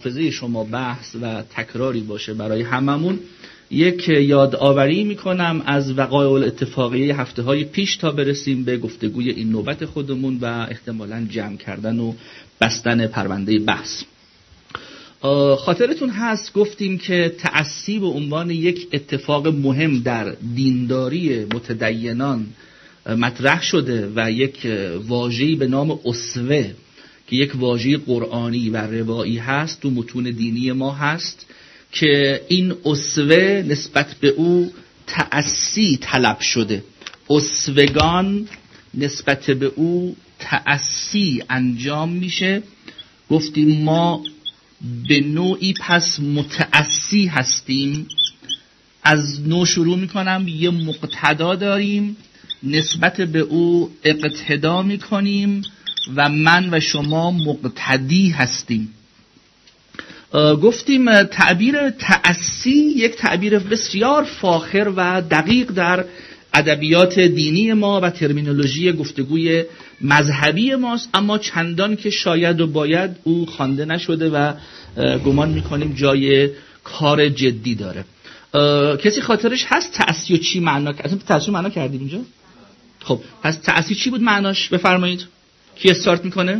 حافظه شما بحث و تکراری باشه برای هممون، یک یادآوری میکنم از وقایع الاتفاقیه هفته‌های پیش تا برسیم به گفتگوی این نوبت خودمون و احتمالاً جمع کردن و بستن پرونده بحث. خاطرتون هست گفتیم که تعصی به عنوان یک اتفاق مهم در دینداری متدینان مطرح شده و یک واژه‌ای به نام اسوه که یک واژه قرآنی و روایی هست تو متون دینی ما هست که این اسوه نسبت به او تعصی طلب شده. اسوگان نسبت به او تعصی انجام میشه. گفتیم ما به نوعی پس متعصی هستیم. از نو شروع میکنم. یه مقتدا داریم، نسبت به او اقتدا میکنیم و من و شما مقتدی هستیم. گفتیم تعبیر تعصی یک تعبیر بسیار فاخر و دقیق در ادبیات دینی ما و ترمینولوژی گفتگوی مذهبی ماست، اما چندان که شاید و باید او خوانده نشده و گمان میکنیم جای کار جدی داره. کسی خاطرش هست تعصی و چی معنا کرد؟ اصلا تعصی معنا کردیم اینجا؟ خب پس تعصی چی بود معناش؟ بفرمایید. کی استارت میکنه؟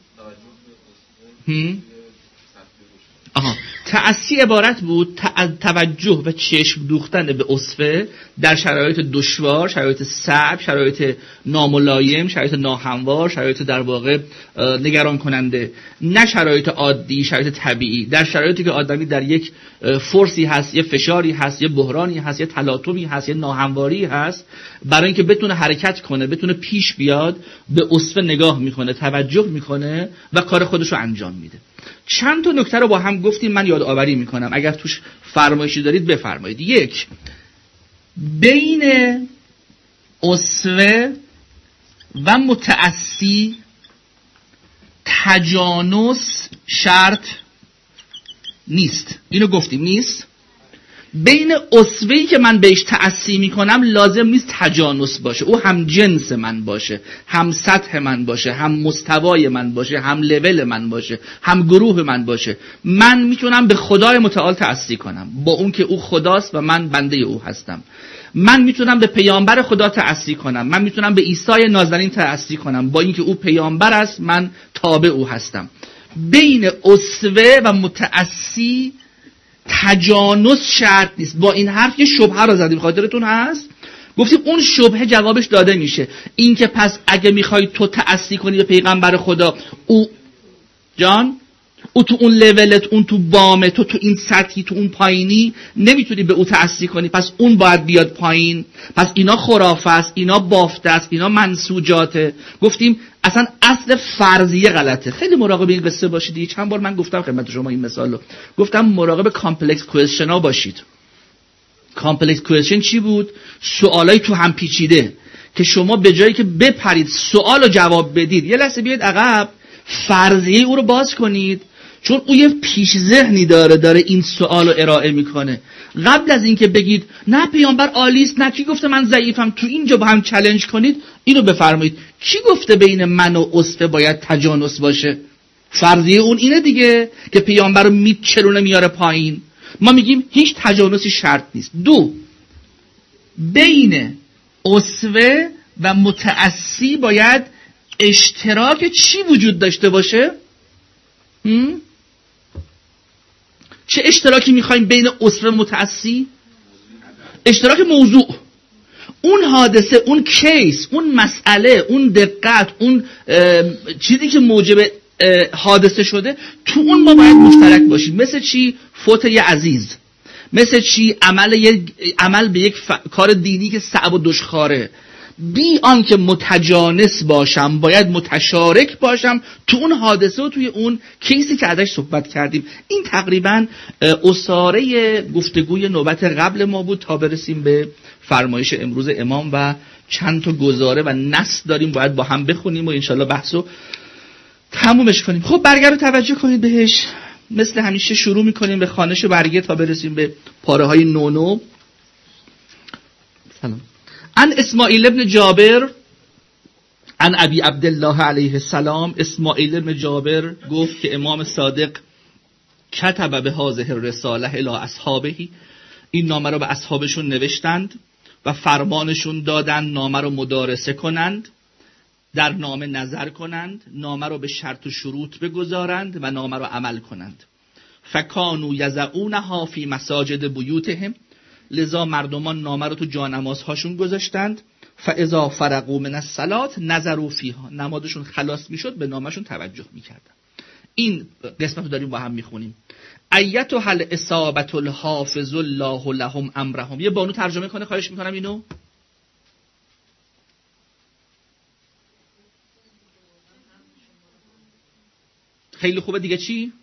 تعصی عبارت بود توجه و چشم دوختن به اسوه در شرایط دشوار، شرایط صعب، شرایط ناملایم، شرایط ناهموار، شرایط در واقع نگران کننده، نه شرایط عادی، شرایط طبیعی، در شرایطی که آدمی در یک فرسی هست، یه فشاری هست، یه بحرانی هست، یه تلاطمی هست، یه ناهمواری هست، برای اینکه بتونه حرکت کنه، بتونه پیش بیاد، به اسوه نگاه میکنه، توجه میکنه و کار خودش رو انجام میده. چند تا نکته رو با هم گفتیم، من یادآوری میکنم، اگر توش فرمایشی دارید بفرمایید. یک، بین اسوه و متعصی تجانس شرط نیست. اینو گفتیم نیست. بین اسوه‌ای که من بهش تعصی میکنم لازم نیست تجانس باشه، او هم جنس من باشه، هم سطح من باشه، هم مستوای من باشه، هم لول من باشه، هم گروه من باشه. من میتونم به خدای متعال تعصی کنم با اون که او خداست و من بنده او هستم. من میتونم به پیامبر خدا تعصی کنم، من میتونم به عیسی نازنین تعصی کنم با اینکه او پیامبر است، من تابع او هستم. بین اسوه و متعصی تجانس شرط نیست. با این حرف یه شبهه رو زدیم، خاطرتون هست؟ گفتیم اون شبهه جوابش داده میشه، این که پس اگه میخوای تو تعصی کنی به پیغمبر خدا، او جان او تو اون لولت، اون تو بامه، تو این سطحی، تو اون پایینی، نمیتونی به او تعصی کنی، پس اون باید بیاد پایین. پس اینا خرافه است، اینا بافته است، اینا منسوجاته. گفتیم اصلا اصل فرضیه غلطه. خیلی مراقب این قصه باشید. چند بار من گفتم خدمت شما این مثالو، گفتم مراقب کامپلکس کوئسچن ها باشید. کامپلکس کوئسچن چی بود؟ سوالای تو هم پیچیده که شما به جایی که بپرید سوالو جواب بدید، یه لحظه بیاید عقب، فرضیه او رو باز کنید، چون او یه پیش ذهنی داره این سوال رو ارائه میکنه. قبل از اینکه بگید نه پیامبر عالیست، نه کی گفته من ضعیفم، تو اینجا با هم چالش کنید، اینو بفرمایید کی گفته بین من و اسوه باید تجانس باشه؟ فرضیه اون اینه دیگه که پیامبر رو میچرونه میاره پایین. ما میگیم هیچ تجانسی شرط نیست. دو، بین اسوه و متعصی باید اشتراک چی وجود داشته باشه؟ چه اشتراکی میخوایم بین اسوه و متعصی؟ اشتراک موضوع، اون حادثه، اون کیس، اون مسئله، اون دقت، اون چیزی که موجب حادثه شده، تو اون ما باید مشترک باشیم. مثل چی؟ فوت یه عزیز، مثل چی؟ عمل به یک کار دینی که صعب و دشخواره. بی آن که متجانس باشم باید متشارک باشم تو اون حادثه و توی اون کیسی که ازش صحبت کردیم. این تقریبا اساره گفتگوی نوبت قبل ما بود تا برسیم به فرمایش امروز امام و چند تا گزاره و نص داریم باید با هم بخونیم و انشالله بحثو تمومش کنیم. خب برگه رو توجه کنید بهش. مثل همیشه شروع میکنیم به خوانش برگه تا برسیم به پاره های نونو. سلام. عن اسماعیل ابن جابر عن ابی عبدالله علیه السلام. اسماعیل ابن جابر گفت که امام صادق کتب به هذه الرساله الی اصحابه، این نامه رو به اصحابشون نوشتند و فرمانشون دادند نامه رو مدارسه کنند، در نامه نظر کنند، نامه رو به شرط و شروط بگذارند و نامه رو عمل کنند. فکانوا یضعونها فی مساجد بیوتهم، لذا مردمان نامه رو تو جانمازهاشون گذاشتند. فاذا فرغوا من الصلاة نظروا فیها، نمازشون خلاص میشد به نامهشون توجه میکردن. این قسمت رو داریم با هم میخونیم. ایتها الاصابة الحافظ الله لهم امرهم. یه بانو ترجمه کنه، خواهش میکنم اینو. خیلی خوبه. دیگه چی؟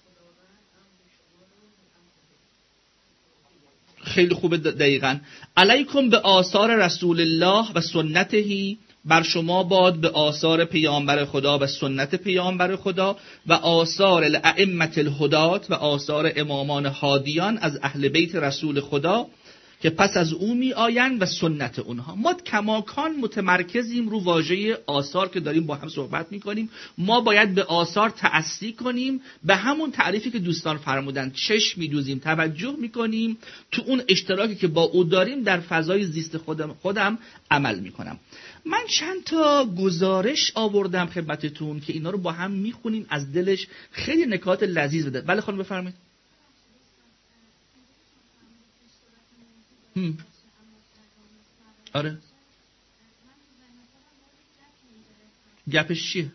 خیلی خوبه. دقیقاً علیکم به آثار رسول الله و سنتهی، بر شما باد به آثار پیامبر خدا و سنت پیامبر خدا و آثار الائمه الهدات و آثار امامان هادیان از اهل بیت رسول خدا که پس از او می آیند و سنت اونها. ما کماکان متمرکزیم رو واژه آثار که داریم با هم صحبت می کنیم. ما باید به آثار تأسی کنیم، به همون تعریفی که دوستان فرمودن، چشم می دوزیم، توجه می کنیم، تو اون اشتراکی که با او داریم در فضای زیست خودم عمل می کنم. من چند تا گزارش آوردم خدمتتون که اینا رو با هم می خونیم، از دلش خیلی نکات لذیذ بده. بله خانم بفرمایید. آره گپش چیه؟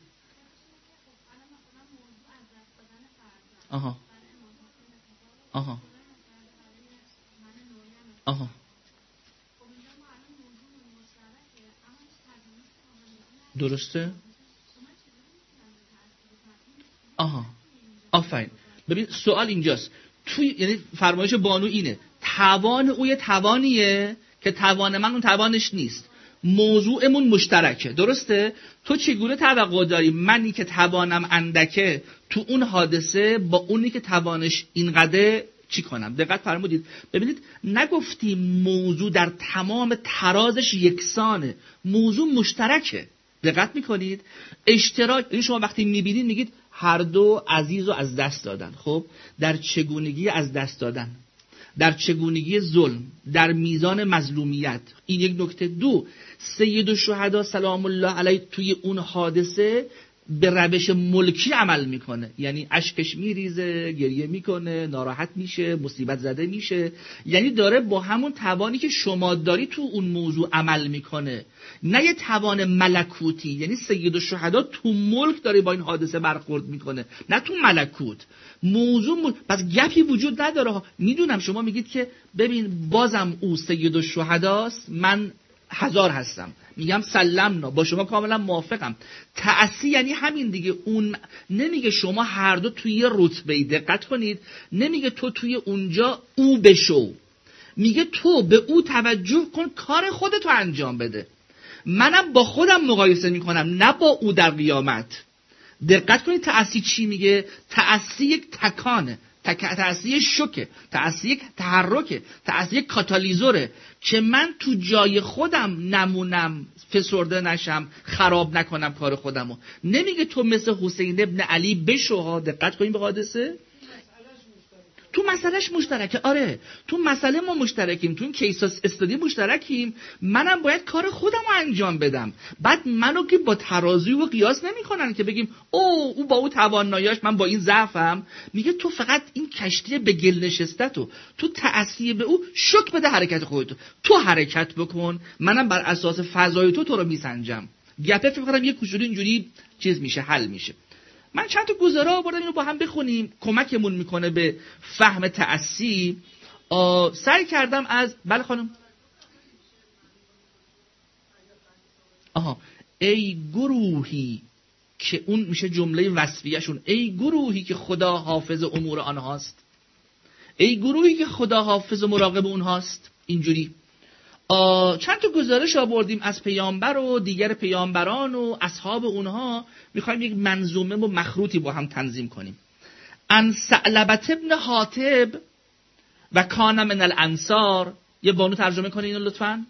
آها آها آها درسته؟ آها آفرین. ببین سوال اینجاست، توی یعنی فرمایش بانو اینه توان او یه توانیه که توان من اون توانش نیست، موضوعمون مشترکه. درسته؟ تو چگونه توقع داری منی که توانم اندکه تو اون حادثه با اونی که توانش اینقدر چی کنم؟ دقت فرمودید؟ ببینید نگفتیم موضوع در تمام ترازش یکسانه، موضوع مشترکه. دقت میکنید؟ اشتراک، این شما وقتی میبینید میگید هر دو عزیز رو از دست دادن. خب در چگونگی از دست دادن، در چگونگی ظلم، در میزان مظلومیت، این یک نکته. دو، سید الشهدا سلام الله علیه توی اون حادثه به روش ملکی عمل میکنه، یعنی اشکش میریزه، گریه میکنه، ناراحت میشه، مصیبت زده میشه، یعنی داره با همون توانی که شما داری تو اون موضوع عمل میکنه، نه یه توان ملکوتی. یعنی سید الشهدا تو ملک داره با این حادثه برخورد میکنه، نه تو ملکوت. موضوع پس گپی وجود نداره. میدونم شما میگید که ببین بازم او سید الشهداست، من هزار هستم. میگم سلمنا، با شما کاملا موافقم. تأسی یعنی همین دیگه. اون نمیگه شما هر دو توی یه رتبه‌ای، دقت کنید، نمیگه تو توی اونجا او بشو، میگه تو به او توجه کن، کار خودتو انجام بده. منم با خودم مقایسه میکنم، نه با او در قیامت. دقت کنید تأسی چی میگه؟ تأسی یک تکانه، تأسی شوکه، تأسی یک تحرکه، تأسی یک کاتالیزوره که من تو جای خودم نمونم، فسرده نشم، خراب نکنم کار خودمو. نمیگه تو مثل حسین ابن علی بشو. دقت کنید به حادثه. تو مسئلهش مشترکه. آره تو مسئله ما مشترکیم، تو این کیس استادی مشترکیم. منم باید کار خودم رو انجام بدم. بعد منو که با ترازی و قیاس نمی‌کنن که بگیم او با او تواناییاش، من با این ضعفم. میگه تو فقط این کشتی به گل نشسته تو تأثیر به او شک بده حرکت خودتو، تو حرکت بکن، منم بر اساس فضای تو رو میسنجم. گپه فکر کنم یه کوچولو اینجوری چیز میشه، حل میشه. من چند تا گزاره آوردم اینو با هم بخونیم، کمکمون میکنه به فهم تأسی. سعی کردم از بله خانم. ای گروهی که اون میشه جمله وصفیه‌شون، ای گروهی که خدا حافظ امور آنهاست، ای گروهی که خدا حافظ و مراقب اونهاست. اینجوری چند تا گزارش آوردیم از پیامبر و دیگر پیامبران و اصحاب اونها. میخوایم یک منظومه و مخروطی با هم تنظیم کنیم. ان ثعلبة ابن حاطب و کان من الانصار. یه بانو ترجمه کنین اینو لطفاً.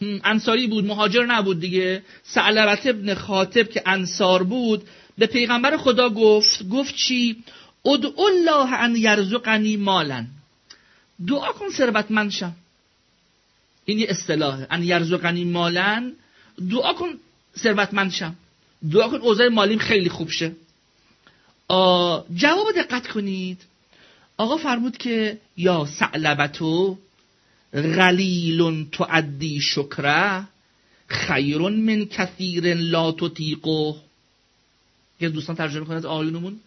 انصاری بود، مهاجر نبود دیگه. ثعلبه ابن خاطب که انصار بود به پیغمبر خدا گفت چی؟ ادعو الله ان یرزقنی مالا، دعا کن ثروتمند شم. این یه اصطلاحه، ان یرزقنی مالا، دعا کن ثروتمند شم، دعا کن اوضاع مالیم خیلی خوب شه. جواب دقت کنید، آقا فرمود که یا ثعلبتو قلیل تعدی شکره خیر من کثیر لا تطیقه. یه دوستان ترجمه کنید از آیونمون.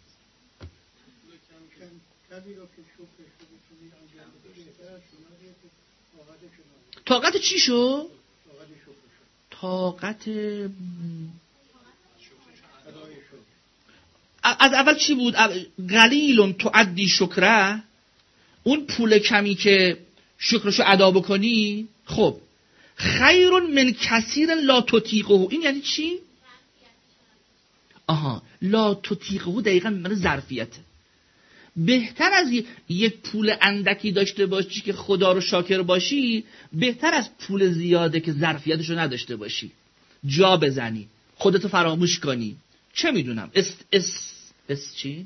طاقت چی شو؟ طاقت از اول چی بود؟ قلیل تعدی شکره، اون پول کمی که شکرشو ادا بکنی. خب خیر من کثیر لا تطیقه، این یعنی چی؟ لا تطیقه دقیقا من ظرفیته. بهتر از یک پول اندکی داشته باشی که خدا رو شاکر باشی، بهتر از پول زیاده که ظرفیتش رو نداشته باشی، جا بزنی، خودتو فراموش کنی. چه میدونم چی؟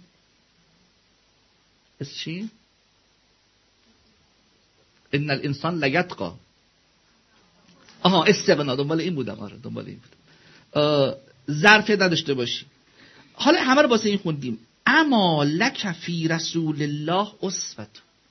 چی؟ ان الانسان لیطغی. استغنا، دنبال این بودم. آره دنبال این بودم. ظرفیت نداشته باشی. حالا همه رو واسه این خوندیم. اما لک فی رسول الله اسوه.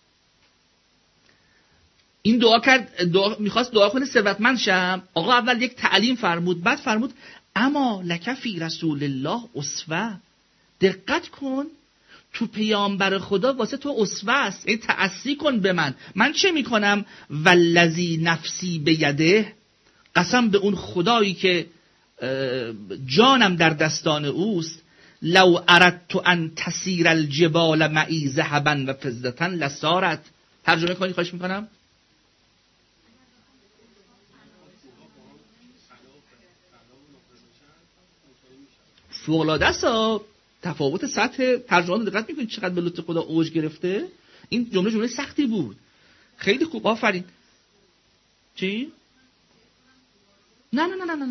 این دعا کرد، میخواست دعا کنه ثروتمند شم. آقا اول یک تعلیم فرمود، بعد فرمود اما لک فی رسول الله اسوه. دقت کن، تو پیامبر خدا واسه تو اسوه است. ای تأسی کن به من چه میکنم؟ والذی نفسی بیده، قسم به اون خدایی که جانم در دستان اوست، لو اردت ان تسیر الجبال معی ذهبا و فضة لسارت. ترجمه کنید خواهش میکنم. فوق‌العاده است. تفاوت سطح ترجمه رو دقت میکنید چقدر به لطف خدا اوج گرفته. این جمله سختی بود. خیلی خوب، آفرین. چی؟ نه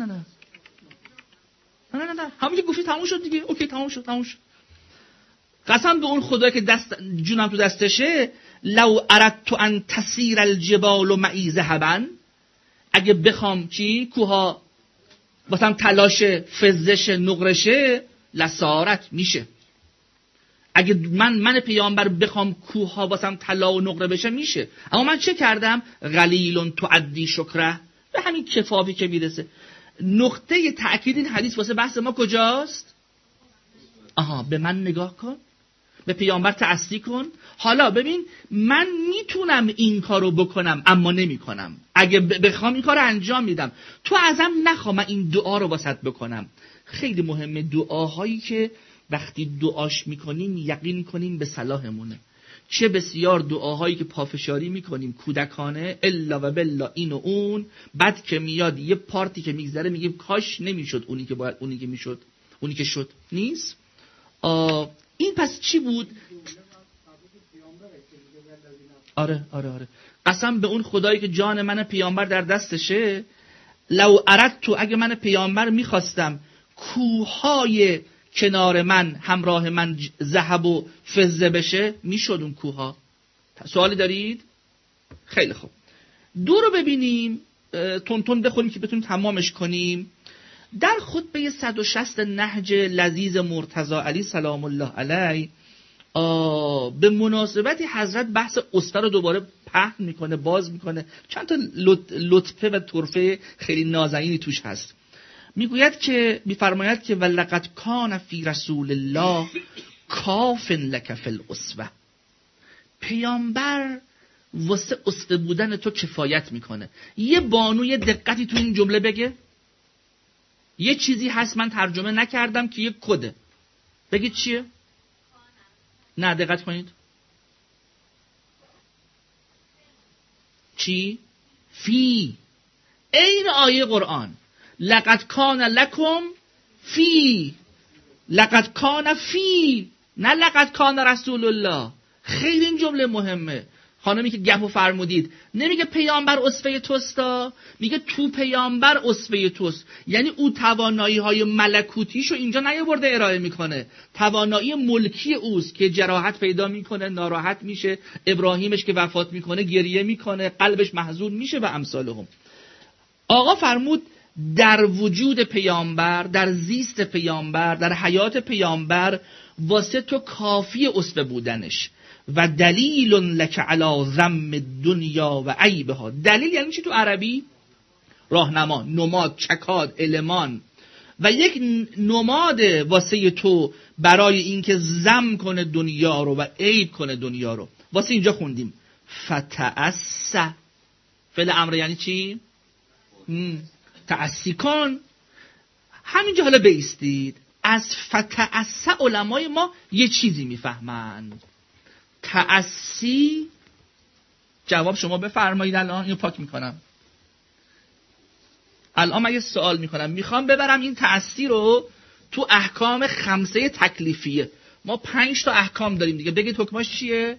همون که گفتی تموم شد دیگه. اوکی تموم شد. قسم به اون خدا که جونم تو دستشه، لو اردت ان تسیر الجبال معی ذهبا، اگه بخوام چی؟ کوها واسم تلاش فزش نقرشه، لسارت میشه. اگه من پیامبر بخوام کوها واسم طلا و نقره بشه میشه. اما من چه کردم؟ قلیل تعدی شکره، به همین کفافی که میرسه. نقطه تأکید این حدیث واسه بحث ما کجاست؟ به من نگاه کن، به پیامبر تأسی کن. حالا ببین، من میتونم این کارو بکنم اما نمیکنم. اگه بخوام این کارو انجام میدم. تو ازم نخوا من این دعا رو واسط بکنم. خیلی مهمه دعاهایی که وقتی دعاش میکنیم یقین کنیم به صلاحمونه. چه بسیار دعاهایی که پافشاری میکنیم کودکانه، الا و بلا این و اون، بعد که میاد یه پارتی که میگذره میگیم کاش نمیشد اونی که باید، اونی که میشد، اونی که شد نیست. این پس چی بود؟ آره قسم به اون خدایی که جان من پیامبر در دستشه، لو اردت، اگه من پیامبر میخواستم کوههای کنار من همراه من ذهب و فضه بشه، میشد اون کوها. سوالی دارید؟ خیلی خوب. دو رو ببینیم، تون بخونیم که بتونیم تمامش کنیم. در خطبه 160 نهج لذیذ مرتضی علی سلام الله علیه، به مناسبت حضرت بحث اسوه رو دوباره پهن میکنه، باز میکنه. چند تا لطفه و طرفه خیلی نازنینی توش هست. میفرماید که ولقد کان فی رسول الله کاف لک فی الاسوه. پیامبر واسه اسوه بودن تو کفایت میکنه. یه بانوی دقتی تو این جمله بگه. یه چیزی هست من ترجمه نکردم که یه کده. بگید چیه؟ نه دقت کنید. چی؟ فی. این آیه قرآن. لقد کان لکم فی. لقد کان فی، نه لقد کان رسول الله. خیلی این جمله مهمه. خانمی که گپو فرمودید نمیگه پیامبر اسوه توستا، میگه تو پیامبر اسوه توست. یعنی او توانایی های ملکوتیشو اینجا نیاورده ارائه میکنه، توانایی ملکی اوست که جراحت پیدا میکنه، ناراحت میشه، ابراهیمش که وفات میکنه گریه میکنه، قلبش محزون میشه و امثالهم. آقا فرمود در وجود پیامبر، در زیست پیامبر، در حیات پیامبر واسه تو کافی اسوه بودنش و دلیل لک علی ذم الدنیا و عیبها. دلیل یعنی چی تو عربی؟ راهنما، نماد، چکاد، المان. و یک نماد واسه تو برای اینکه ذم کنه دنیا رو و عیب کنه دنیا رو. واسه اینجا خوندیم فتأسی. فعل امر یعنی چی؟ تأسی کن. همینجا حالا بایستید. از فتأسی علمای ما یه چیزی میفهمند. تأسی، جواب شما بفرمایید. الان اینو پاک میکنم. الان من یه سوال میکنم، میخوام ببرم این تأسی رو تو احکام خمسه تکلیفیه. ما 5 تا احکام داریم دیگه. بگید حکماش چیه؟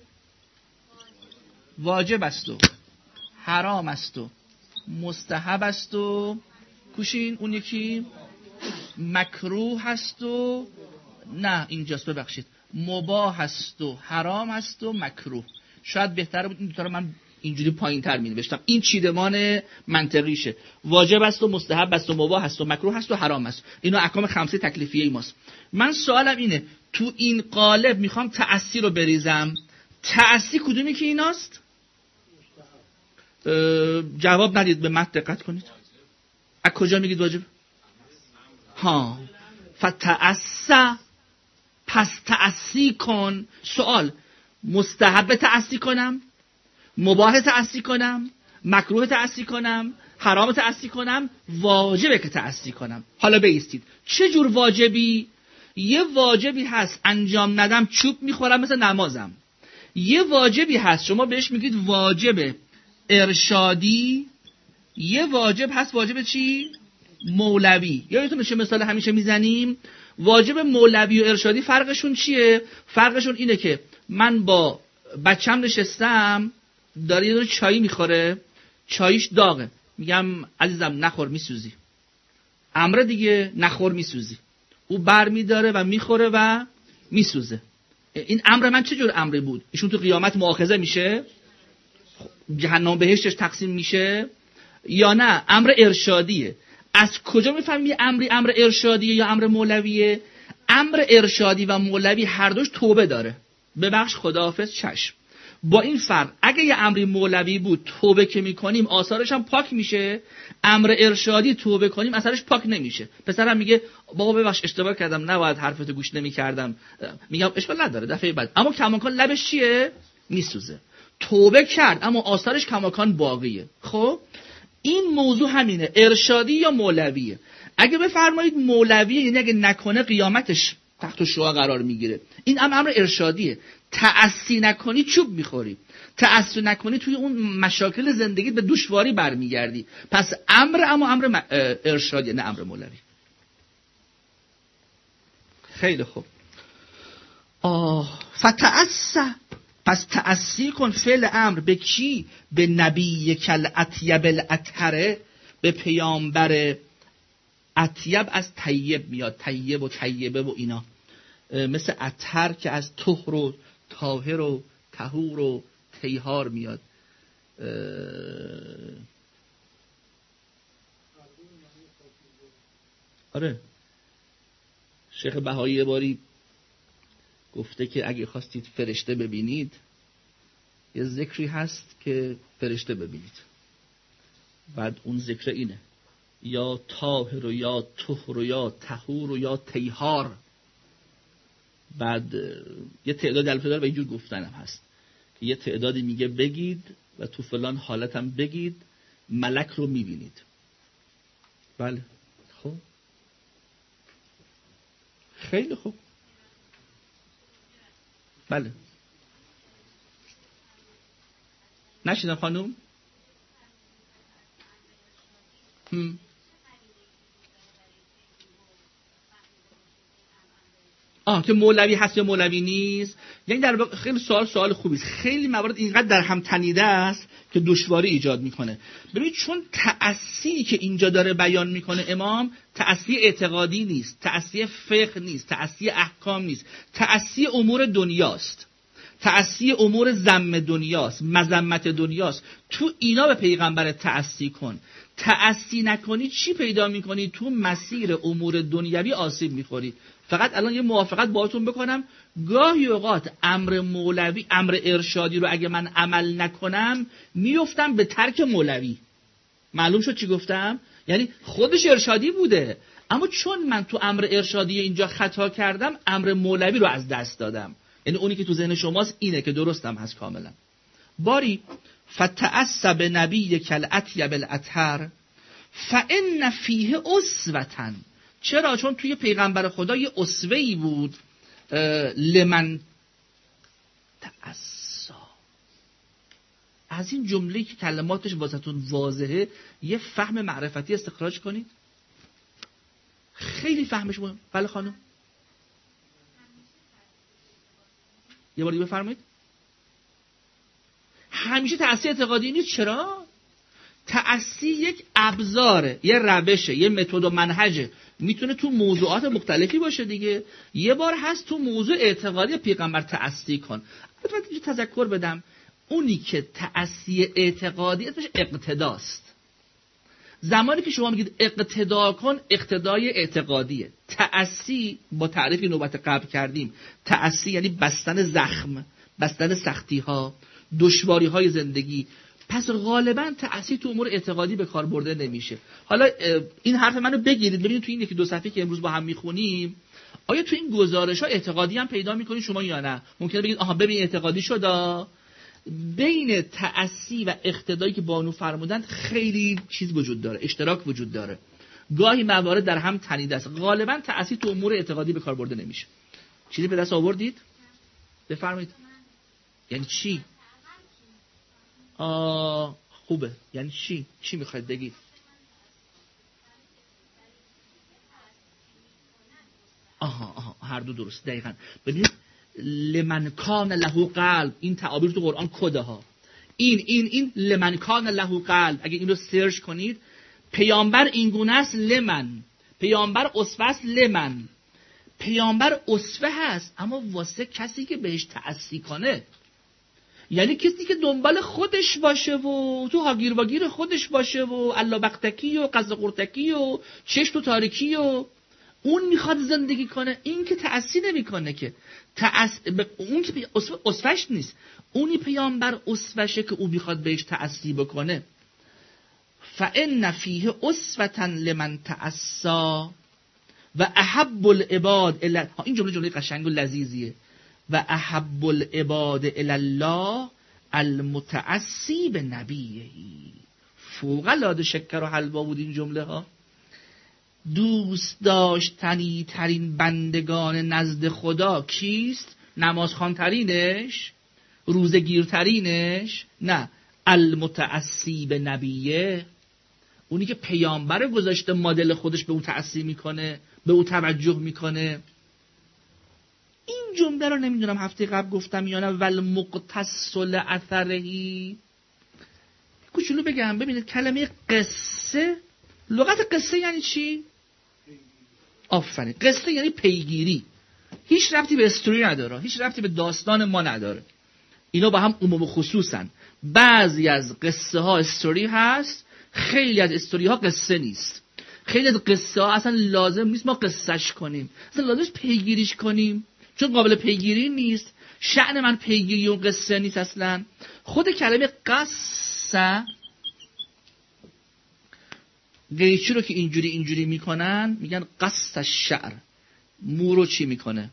واجب است و حرام است و مستحب است و کوشین اون یکی مکروه هست و نه اینجاست ببخشید مباح هست و حرام هست و مکروه. شاید بهتره بود این دوتا رو من اینجوری پایین تر می نوشتم. این چیدمان منطقیشه. واجب است و مستحب است و مباح است و مکروه است و حرام است. اینا احکام خمسه تکلیفیه ای ماست. من سوالم اینه، تو این قالب میخوام تأسی رو بریزم. تأسی کدومی که ایناست؟ جواب ندید، به متن دقت کنید. از کجا میگید واجب؟ ها فتأسی، پس تأسی کن. سوال، مستحب تأسی کنم، مباح تأسی کنم، مکروه تأسی کنم، حرام تأسی کنم، واجبه که تأسی کنم؟ حالا بایستید. چه جور واجبی؟ یه واجبی هست انجام ندم چوب میخورم مثل نمازم. یه واجبی هست شما بهش میگید واجب ارشادی. یه واجب هست واجب چی؟ مولوی. یادتونه چه مثال همیشه میزنیم؟ واجب مولوی و ارشادی فرقشون چیه؟ فرقشون اینه که من با بچم نشستم، داره یه دونه چایی میخوره، چاییش داغه، میگم عزیزم نخور میسوزی. امر دیگه، نخور میسوزی. او بر میداره و میخوره و میسوزه. این امر من چه جور امری بود؟ ایشون تو قیامت مؤاخذه میشه؟ جهنم بهشتش تقسیم میشه؟ یا نه امر ارشادیه. از کجا میفهمی امری امر ارشادیه یا امر مولویه؟ امر ارشادی و مولوی هر دوش توبه داره. ببخش، خداحافظ، چشم. با این فرق اگه یه امری مولوی بود توبه که میکنیم آثارش هم پاک میشه، امر ارشادی توبه کنیم اثرش پاک نمیشه. پسرم میگه بابا ببخش اشتباه کردم، نباید حرفتو گوش نمیکردم. میگم اشکال نداره دفعه بعد. اما کماکان لبش چیه؟ میسوزه. توبه کرد اما آثارش کماکان باقیه. خب این موضوع همینه، ارشادی یا مولویه. اگه بفرمایید مولویه یعنی اگه نکنه قیامتش تحت الشعاع قرار میگیره. این امر ارشادیه. تأسی نکنی چوب میخوری، تأسی نکنی توی اون مشاکل زندگی به دشواری برمیگردی. پس اما امر ارشادیه نه امر مولوی. خیلی خوب. فتأسی، پس تأسی کن. فعل امر به کی؟ به نبی کل اطیب الاطهره، به پیامبر اطیب. از طیب میاد، طیب و طیبه و اینا، مثل اطهر که از طهر و طاهر و طهور و طیهار میاد. آره شیخ بهایی یه باری گفته که اگه خواستید فرشته ببینید یه ذکری هست که فرشته ببینید. بعد اون ذکر اینه یا طاهر و یا طهر و یا طهور و یا طیهار. بعد یه تعدادی البته داره و اینجور گفتنم هست که یه تعدادی میگه بگید و تو فلان حالتم بگید ملک رو میبینید. بله خب خیلی خوب. بله نشیدم خانوم. که مولوی هست یا مولوی نیست. یعنی در واقع خیلی سوال خوبی است. خیلی موارد اینقدر در هم تنیده است که دشواری ایجاد میکنه. ببینید چون تأسی که اینجا داره بیان میکنه امام تأسی اعتقادی نیست، تأسی فقه نیست، تأسی احکام نیست، تأسی امور دنیاست، تأسی امور ذم دنیاست، مذمت دنیاست. تو اینا به پیغمبر تأسی کن. تأسی نکنی چی پیدا میکنی؟ تو مسیر امور دنیوی آسیب میخوری. فقط الان یه موافقت باهاتون بکنم، گاهی اوقات امر مولوی، امر ارشادی رو اگه من عمل نکنم میفتم به ترک مولوی. معلوم شد چی گفتم؟ یعنی خودش ارشادی بوده، اما چون من تو امر ارشادی اینجا خطا کردم امر مولوی رو از دست دادم. یعنی اونی که تو ذهن شماست اینه که درستم هست کاملا. باری فتعصب نبی کل اطیب الاطهر فان فیه اسوة. چرا؟ چون توی پیغمبر خدا یه اسوه‌ای بود. لمن تعصا. از این جمله‌ای که کلماتش واسهتون واضحه یه فهم معرفتی استخراج کنید. خیلی فهمش مهم. بله خانم یه بار دیگه بفرمایید. همیشه تأثیر اعتقادی نیست. چرا؟ تأثیر یک ابزاره، یه روشه، یه متد و منهجه. میتونه تو موضوعات مختلفی باشه دیگه. یه بار هست تو موضوع اعتقادی پیغمبر تأثیر کن. البته اینجا تذکر بدم، اونی که تأثیر اعتقادی اسمش اقتداست. زمانی که شما میگید اقتدا کن، اقتدای اعتقادیه. تأثیر با تعریفی نوبت قبل کردیم، تأثیر یعنی بستن زخم، بستن سختی ها، دشواری های زندگی. پس غالبا تأثیر تو امور اعتقادی به کار برده نمیشه. حالا این حرف منو بگیرید ببینید تو این یکی دو صفحه که امروز با هم میخونیم آیا تو این گزارش ها اعتقادی هم پیدا میکنید شما یا نه؟ ممکنه بگید آها ببین اعتقادی شد. بین تأثیر و اقتدایی که بانو فرمودن خیلی چیز وجود داره، اشتراک وجود داره. گاهی موارد در هم تنیده است. غالبا تأثیر تو امور اعتقادی به کار برده نمیشه. چیزی به دست آوردید؟ بفرمایید. یعنی چی؟ خوبه. یعنی چی میخواید بگید؟ هر دو درست. دقیقاً. ببینید لمن کان له قلب، این تعابیر تو قرآن کده ها. این لمن کان له قلب، اگه این رو سرچ کنید پیامبر این گونه است. لمن پیامبر اسوه است. لمن پیامبر اسوه هست اما واسه کسی که بهش تأسی کنه. یعنی کسی که دنبال خودش باشه و تو هاگیر واگیر خودش باشه و الله بختکی و قز قرتکی و چش تو تاریکی و اون میخواد زندگی کنه. این که تأسی نمیکنه که اون که اسوهش نیست. اونی پیامبر اسوهشه که او میخواد بهش تأسی بکنه. فإن فیه اسوة لمن تأسا و احب العباد این جمله قشنگ و لذیذیه. و احب العباد الی الله المتعصی به نبیه. فوق العاده شکر و حلوا بود این جمله ها. دوست داشتنی ترین بندگان نزد خدا کیست؟ نمازخوان ترینش؟ روزگیر ترینش؟ نه، المتعصی به نبیه. اونی که پیامبر گذاشته مدل خودش به او تأثیر میکنه، به او توجه میکنه. این جمله رو نمیدونم هفته قبل گفتم یا نه. والمقتص لأثرهی. کوچولو بگم ببینید کلمه قصه، لغت قصه یعنی چی؟ آفرین. قصه یعنی پیگیری. هیچ ربطی به استوری نداره، هیچ ربطی به داستان ما نداره. اینا با هم عموم و خصوصن. بعضی از قصه ها استوری هست، خیلی از استوری ها قصه نیست. خیلی از قصه ها اصلا لازم نیست ما قصهش کنیم، اصلا لازم نیست پیگیریش کنیم، چون قابل پیگیری نیست. شأن من پیگیری و قصه نیست اصلا. خود کلمه قصه قیچی رو که اینجوری میکنن میگن قص الشعر. مو رو چی میکنه؟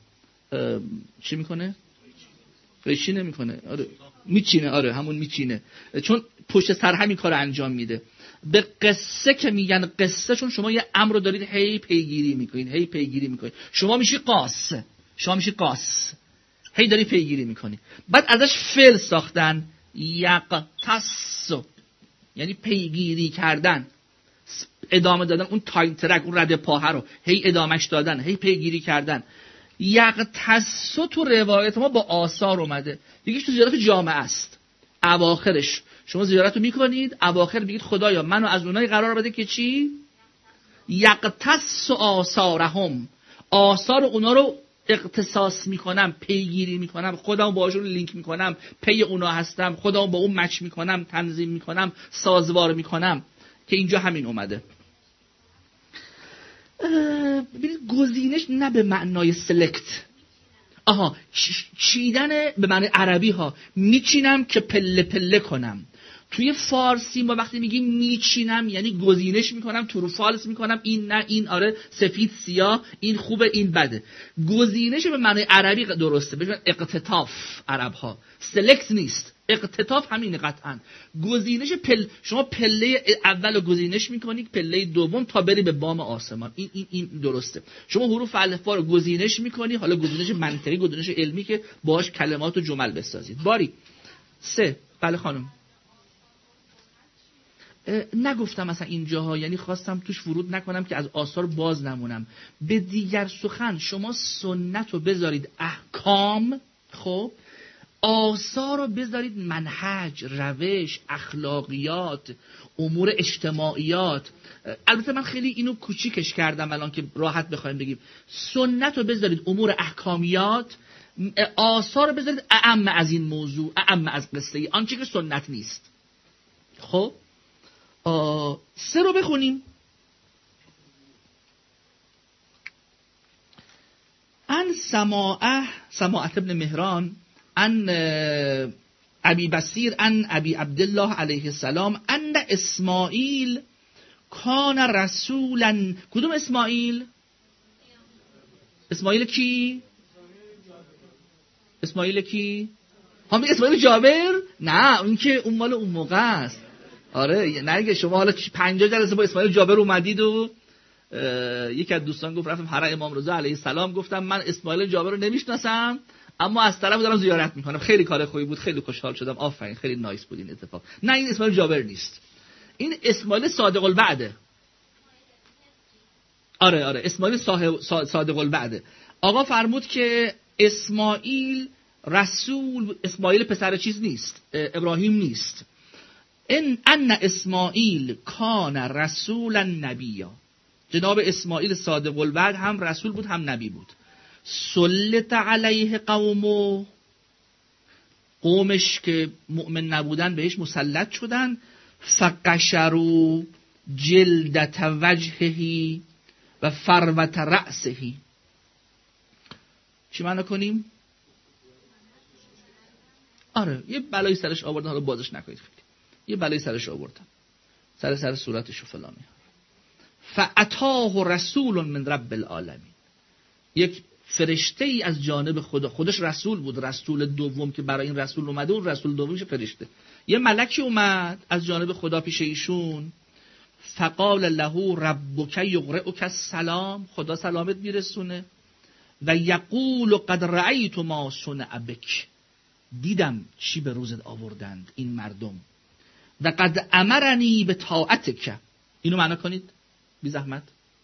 قیچی نمیکنه. آره میچینه. آره همون میچینه، چون پشت سر همین کار انجام میده. به قصه که میگن قصه چون شما یه امر رو دارید هی پیگیری میکنید. شما میشی قاص، هی داری پیگیری میکنی. بعد ازش فعل ساختن، یقتص، یعنی پیگیری کردن، ادامه دادن. اون تایم ترک، اون رد پاهه رو هی ادامهش دادن، هی پیگیری کردن. یغتس تو روایت ما با آثار اومده. یکیش تو زیارت جامعه است، اواخرش شما زیارت رو میکنید، اواخر میگید خدایا منو از اونایی قرار بده که چی؟ یغتس آثارهم، آثار اونا رو اختصاص میکنم، پیگیری میکنم، خودم باشون لینک میکنم، پی اونا هستم، خودم با اون مچ میکنم، تنظیم میکنم، سازوار میکنم، که اینجا همین اومده. ببینید گزینش نه به معنای سلکت، چیدن به معنی عربی ها، میچینم که پله پله کنم. توی فارسی ما وقتی میگیم میچینم یعنی گزینش میکنم، ترو فالس میکنم، این نه، این آره، سفید سیاه، این خوبه این بده. گزینش به معنی عربی درسته، ببین اقتطاف عرب ها، سلکت نیست، اقتطاف همینه قطعا. گزینش شما پله اول رو گزینش میکنید، پله دوم تا بری به بام آسمان، این درسته. شما حروف الفبا رو گزینش میکنی، حالا گزینش منطقی، گزینش علمی که باهاش کلمات و جمل بسازید. باری 3. بله خانم. نگفتم مثلا اینجاها، یعنی خواستم توش ورود نکنم که از آثار باز نمونم. به دیگر سخن شما سنت رو بذارید احکام، خب آثار رو بذارید منهج، روش، اخلاقیات، امور اجتماعیات. البته من خیلی اینو کوچیکش کردم الان که راحت بخوایم بگیم. سنت رو بذارید امور احکامیات، آثار رو بذارید اعم از این موضوع، اعم از قصه ای، آنچه که سنت نیست. خب 3 رو بخونیم. ان سماعه ابن مهران ان ابی بصیر ان ابی عبدالله علیه السلام ان اسماعیل کان رسولا. کدوم اسماعیل؟ اسماعیل کی؟ اسماعیل کی؟ هم اسماعیل جابر؟ نه اون که اون مال اون موقع است. آره نگه شما حالا 50 جلسه با اسماعیل جابر اومدید و یکی از دوستان گفت رفتم حرم امام رضا علیه السلام، گفتم من اسماعیل جابر رو نمیشناسم اما از طرف دارم زیارت میکنم، خیلی کار خوبی بود، خیلی خوشحال شدم، آفرین خیلی نایس بود این اتفاق. نه این اسماعیل جابر نیست، این اسماعیل صادق الوعده. آره اسماعیل صادق الوعده. آقا فرمود که اسماعیل رسول، اسماعیل پسر چیز نیست، ابراهیم نیست. ان اسماعیل کان رسولا نبیا، جناب اسماعیل صادق الوعد هم رسول بود هم نبی بود. سلط علیه قومش که مؤمن نبودن بهش مسلط شدن. فقشروا جلدت وجهه و فروت رأسه. چی معنی کنیم؟ آره یه بلایی سرش آوردن، حالا بازش نکنید خیلی، یه بلایی سرش آوردن، سر صورتش و فلانه. فاتاه رسول من رب العالمین، یک فرشته ای از جانب خدا، خودش رسول بود، رسول دوم که برای این رسول اومده، اون رسول دومش فرشته، یه ملکی اومد از جانب خدا پیش ایشون. فقال له ربک یقرئک السلام، خدا سلامت میرسونه. و یقول قد رأیت ما صنع بک، دیدم چی به روزت آوردند این مردم. و قد امرنی به طاعتک، اینو معنی کنید بی زحمت.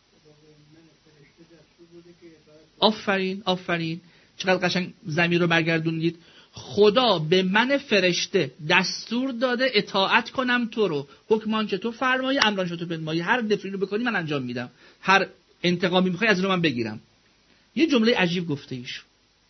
آفرین چقدر قشنگ ضمیر رو برگردوندید. خدا به من فرشته دستور داده اطاعت کنم تو رو، حکمان که تو فرمایی، امران که تو بنمایی، هر نفری رو بکنی من انجام میدم، هر انتقامی میخوای از اون من بگیرم. یه جمله عجیب گفته ایش.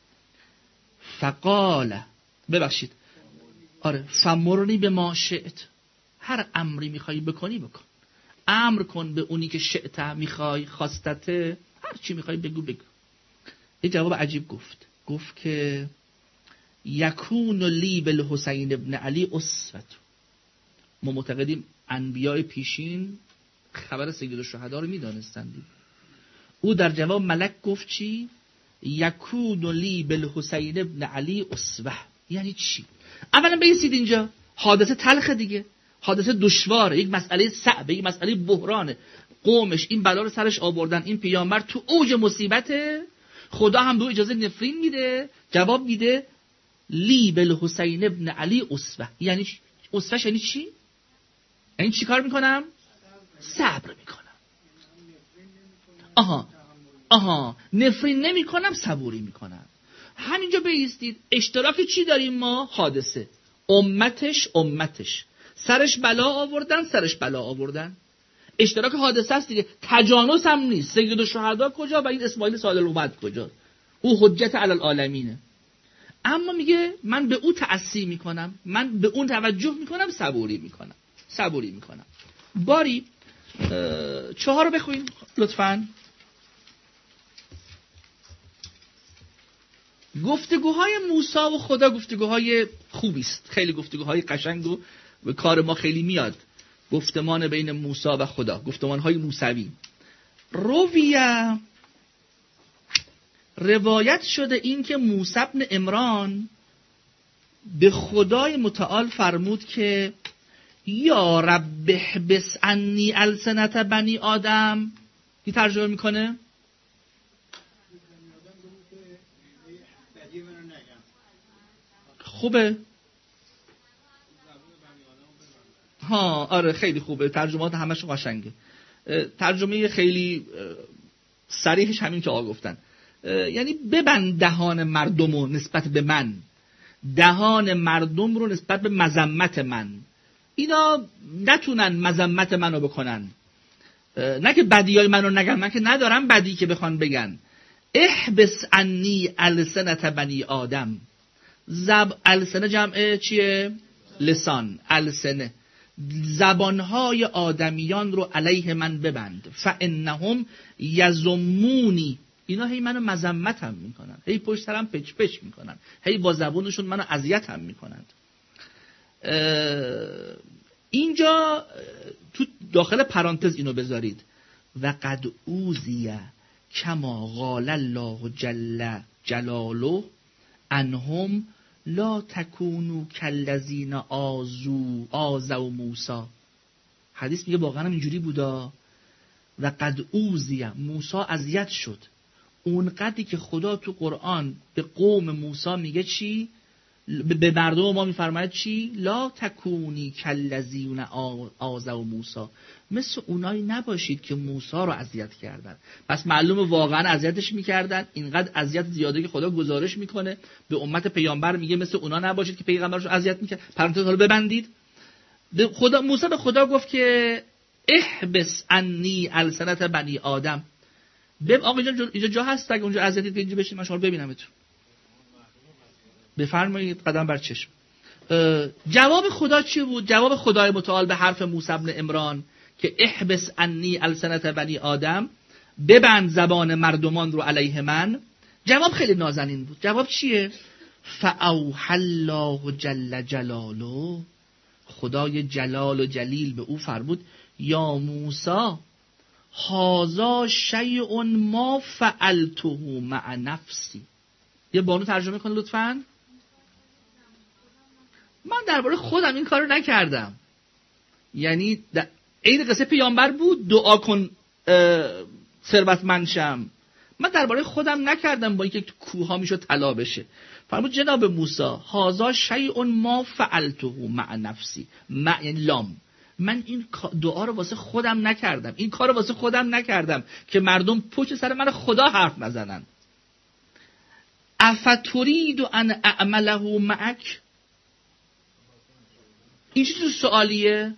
فقال، ببخشید، آره، فمرنی به ما شئت، هر امری میخوای بکنی بکن، امر کن به اونی که شئت میخوای، خواستته، هر چی میخوای بگو. یه جواب عجیب گفت که یکون لی بالحسین ابن علی اسوه. ما معتقدیم انبیاء پیشین خبر سید الشهدا رو میدانستند. او در جواب ملک گفت چی؟ یکون لی بالحسین ابن علی اسوه. یعنی چی؟ اولا بیسید اینجا حادثه تلخ دیگه، حادثه دشواره، یک مسئله صعبه، یک مسئله بحرانه. قومش این بلا رو سرش آوردن، این پیامبر تو اوج مصیبته، خدا هم به اجازه نفرین میده، جواب میده لی بالحسین ابن علی اسوه. یعنی اسوه یعنی چی؟ یعنی چی کار میکنم؟ صبر میکنم. نفرین نمی کنم، صبوری می کنم. همینجا بایستید. اشتراک چی داریم ما؟ حادثه. امتش سرش بلا آوردن. اشتراک حادثه است دیگه. تجانس هم نیست. سید الشهدا کجا و این اسماعیل صادق الوعد کجا؟ او حجت علی العالمینه. اما میگه من به او تأسی میکنم، من به اون توجه میکنم، صبوری میکنم. باری 4 رو بخوین لطفاً. گفتگوهای موسی و خدا گفتگوهای خوبی است، خیلی گفتگوهای قشنگ و به کار ما خیلی میاد. گفتمان بین موسی و خدا، گفتمانهای موسوی. روایت شده این که موسی بن عمران به خدای متعال فرمود که یا رب احبس عنی السنت بنی آدم. این ترجمه میکنه خوبه؟ آره خیلی خوبه. ترجمات همش قشنگه. ترجمه خیلی صریحش همین که آقا گفتن، یعنی ببند دهان مردم رو نسبت به من، دهان مردم رو نسبت به مذمت من. اینا نتونن مذمت منو بکنن، نه که بدیای منو نگن، من که ندارم بدی که بخوان بگن. احبس عنی السنت بنی آدم. السنه جمع چیه؟ لسان. السنه زبانهای آدمیان رو علیه من ببند. فانهم یذمونی. اینا هی منو مذمتم میکنن، هی پشت سرم پچ پچ میکنن، هی با زبونشون منو اذیتم میکنن. اینجا تو داخل پرانتز اینو بذارید. و قد اوذیه کما قال الله جل جلاله انهم لا تکونوا کالذین آذوا موسی. حدیث میگه واقعا اینجوری بودا. و قد اوذیه، موسی اذیت شد. اون قدری که خدا تو قرآن به قوم موسی میگه چی؟ به مردم ما میفرماید چی؟ لا تکونی کالذین آذوا موسی. مثل اونایی نباشید که موسی رو اذیت کردن. پس معلومه واقعا اذیتش میکردن. اینقدر اذیت زیاده که خدا گزارش میکنه به امت پیامبر، میگه مثل اونا نباشید که پیغمبرشو اذیت میکرد. پرانتز رو ببندید. خدا موسی به خدا گفت که احبس عنی السنت بنی آدم. آقا اینجا جا هست اگه اونجا اذیتید که اینجا بشین من شما رو ببینمتون. بفرمایید قدم بر چشم. جواب خدا چی بود؟ جواب خدای متعال به حرف موسی بن عمران که احبس عنی السنت بنی آدم، ببند زبان مردمان رو علیه من. جواب خیلی نازنین بود. جواب چیه؟ فاوحی الله جل جلاله. خدای جلال و جلیل به او فرمود یا موسی هذا شیء ما فعلته مع نفسی. یه بانو ترجمه کن لطفاً. من درباره خودم این کارو نکردم. یعنی این قصه پیامبر بود دعا کن ثروتمند شم. من درباره خودم نکردم با اینکه کوها میشد طلا بشه. فرمود جناب موسی هذا شیء ما فعلته مع نفسی. یعنی لام. من این دعا رو واسه خودم نکردم، این کار رو واسه خودم نکردم که مردم پشت سر من خدا حرف نزنن. افترید ان اعمله معک. این چی تو سوالیه؟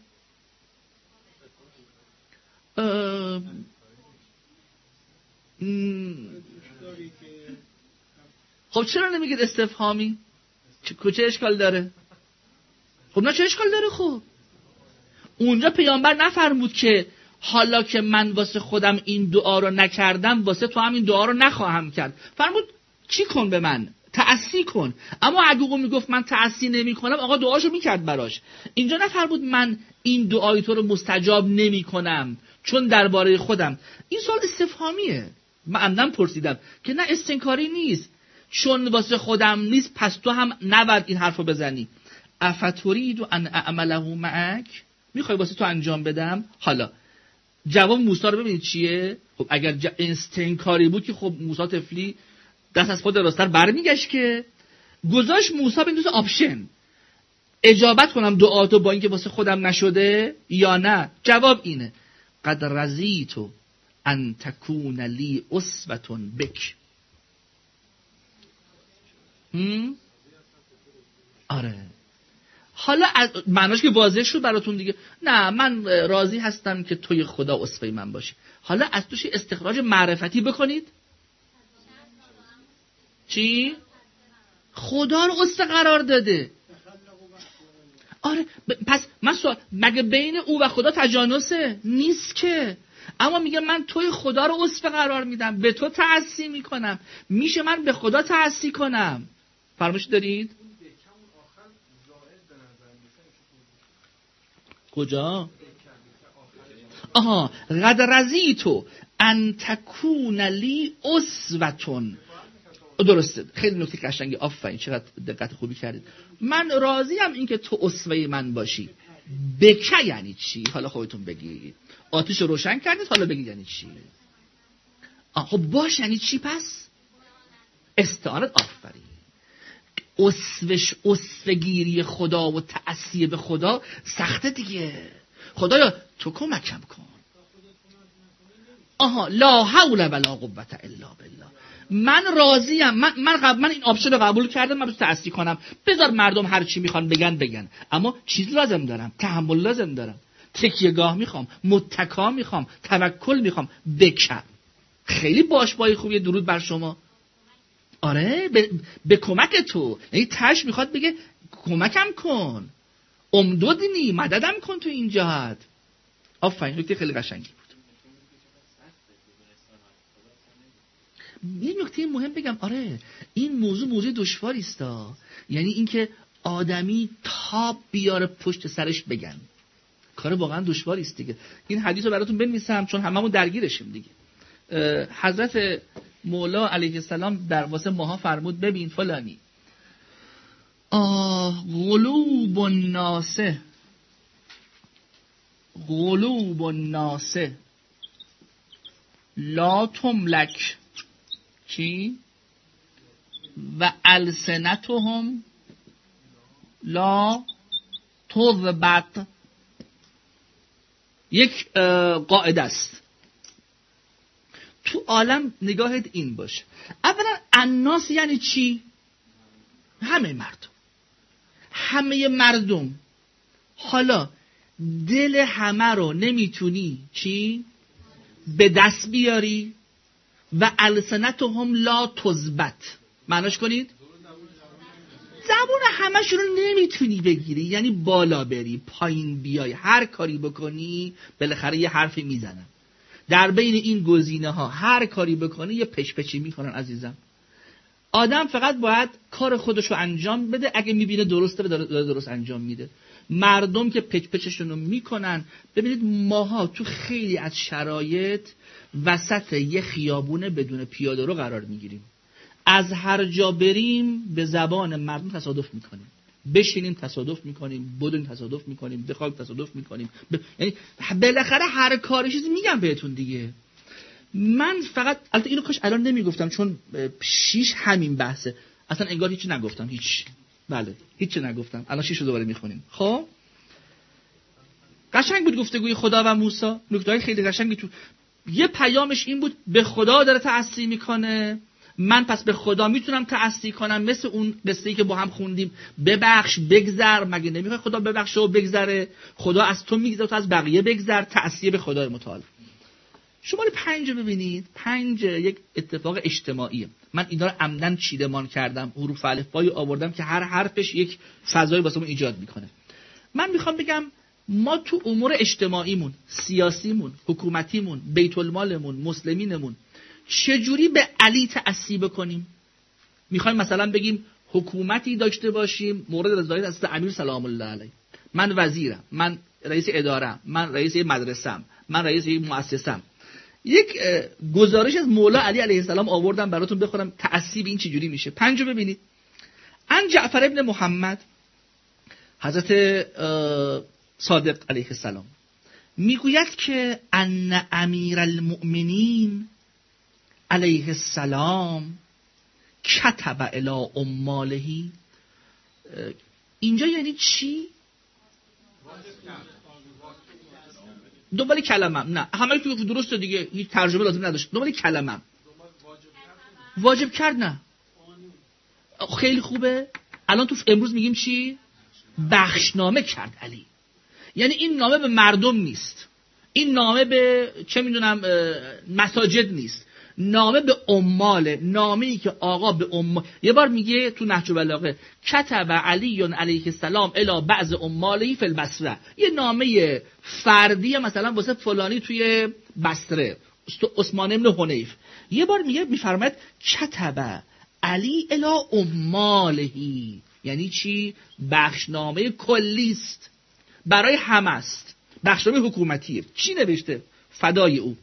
خب چرا نمیگید استفهامی؟ چه اشکال داره؟ خب نه چه اشکال داره؟ خب اونجا پیامبر نفرمود که حالا که من واسه خودم این دعا رو نکردم واسه تو هم این دعا رو نخواهم کرد. فرمود چی کن به من؟ تأسی کن. اما اگه او میگفت من تأسی نمی کنم آقا دعاشو میکرد براش. اینجا نفرمود من این دعای تو رو مستجاب نمی کنم چون درباره خودم. این سوال استفهامیه. من عمدن پرسیدم که نه استنکاری نیست، چون واسه خودم نیست پس تو هم نباید این حرفو بزنی. افترید ان اعمله معک. میخوای واسه تو انجام بدم؟ حالا جواب موسی رو ببینید چیه. خب اگر استنکاری بود که خب موسی طفلی دست از خود راستر برمیگشت که گذاشت موسی به دوست آپشن اجابت کنم دعاتو با اینکه واسه خودم نشده یا نه. جواب اینه قد رضیت ان تکون لی اسوة بک. آره حالا معناش که واضح شد براتون دیگه. نه من راضی هستم که توی خدا اسوه من باشی. حالا از توش استخراج معرفتی بکنید. چی؟ خدا رو اسوه قرار داده. آره پس من سوال، مگه بین او و خدا تجانسه؟ نیست که. اما میگه من توی خدا رو اسوه قرار میدم، به تو تعصی میکنم. میشه من به خدا تعصی کنم؟ فرمایش دارید؟ کجا؟ آها قد رضیت ان تکون لی اسوة. درسته، خیلی نکته قشنگی، آفرین، چقدر دقت خوبی کردید. من راضیم این که تو اسوه من باشی. بکه یعنی چی؟ حالا خودتون بگید. آتش رو روشن کردید، حالا بگید یعنی چی؟ خب باش یعنی چی پس؟ استعارت. آفرین. اسوه‌گیری خدا و تعصیه به خدا سخته دیگه. خدایا تو کمکم کن. لا حول ولا قوة الا بالله. من راضیم، من این آپشن رو قبول کردم، من رو تعصی کنم. بذار مردم هر چی میخوان بگن، اما چیز لازم دارم، تحمل لازم دارم، تکیه‌گاه میخوام، متکا میخوام، توکل میخوام. بکم. خیلی باشبای خوبی. درود بر شما. آره به کمک تو. یعنی تش میخواد بگه کمکم کن، امددنی، مددم کن تو این جهت. آفرین، نکته خیلی قشنگی بود. یه نکته مهم بگم. آره این موضوع دشواری است. یعنی اینکه آدمی تاب بیاره پشت سرش بگن، کار واقعا دشواری است دیگه. این حدیث رو براتون بنویسم چون هممون درگیرشیم دیگه. حضرت مولا علیه السلام در واسه ماها فرمود ببین فلانی، قلوب الناس لا تملک چی؟ و السنتهم لا تضبط. یک قاعده است تو عالم، نگاهت این باشه. اولا الناس یعنی چی؟ همه مردم. حالا دل همه رو نمیتونی چی؟ به دست بیاری. و السنتهم لا تضبط، معناش کنید زبون همش رو نمیتونی بگیری، یعنی بالا بری پایین بیای، هر کاری بکنی بالاخره یه حرفی میزنن. در بین این گزینه ها هر کاری بکنی یه پچ‌پچی میکنن. عزیزم آدم فقط باید کار خودش رو انجام بده، اگه میبینه درسته درست انجام میده. مردم که پچ‌پچشون رو میکنن. ببینید ماها تو خیلی از شرایط وسط یه خیابونه بدون پیاده رو قرار میگیریم. از هر جا بریم به زبان مردم تصادف میکنیم، بشینیم تصادف میکنیم، بدون تصادف میکنیم، بخوایم تصادف میکنیم. یعنی بالاخره هر کاری چیزی میگم بهتون دیگه. من فقط البته اینو کاش الان نمیگفتم چون 6 همین بحثه، اصلا انگار هیچی نگفتم. هیچی نگفتم. الان 6 رو دوباره میخونیم. خب قشنگ بود گفتگوی خدا و موسی، نکته‌های خیلی قشنگی تو. یه پیامش این بود به خدا داره تعصی میکنه، من پس به خدا میتونم تعصی کنم، مثل اون قصه‌ای که با هم خوندیم ببخش بگذر. مگه نمیخوای خدا ببخشه و بگذره؟ خدا از تو میگذره، تو از بقیه بگذر. تعصیه به خدای متعال. شماره 5 ببینید. 5 یک اتفاق اجتماعیه. من اینا رو عمدن چیدمان کردم، حروف الفبایی آوردم که هر حرفش یک فضایی واسمون ایجاد میکنه. من میخوام بگم ما تو امور اجتماعیمون، سیاسیمون، حکومتیمون، بیت المالمون، مسلمینمون چجوری به علی تعصی بکنیم؟ میخوایم مثلا بگیم حکومتی داشته باشیم مورد رضایت از امیر سلام الله علیه، من وزیرم، من رئیس ادارم، من رئیس مدرسه‌ام، من رئیس مؤسسه‌ام. یک گزارش از مولا علی علیه السلام آوردم براتون بخونم تعصی به این چجوری میشه. 5 ببینید. ان جعفر ابن محمد، حضرت صادق علیه السلام میگوید که ان امیر المؤمنین علیه السلام کتب الی عمالهی. اینجا یعنی چی؟ دنبال کلمم. نه همه تو درسته دیگه، هیچ ترجمه لازم نداشت. دنبال کلمم. واجب کرد نه. خیلی خوبه. الان تو امروز میگیم چی؟ بخشنامه کرد علی. یعنی این نامه به مردم نیست، این نامه به چه میدونم مساجد نیست، نامه به عماله. نامه‌ای که آقا به یه بار میگه تو نهج بلاغه کتب علی علیه السلام الی بعض عماله فی البصره، یه نامه فردی مثلا واسه فلانی توی بصره، عثمان ابن حنیف. یه بار میگه میفرماید کتب علی الی عمالهی، یعنی چی؟ بخشنامه کلی است، برای همه است، بخشنامه حکومتیه. چی نوشته؟ فدای او.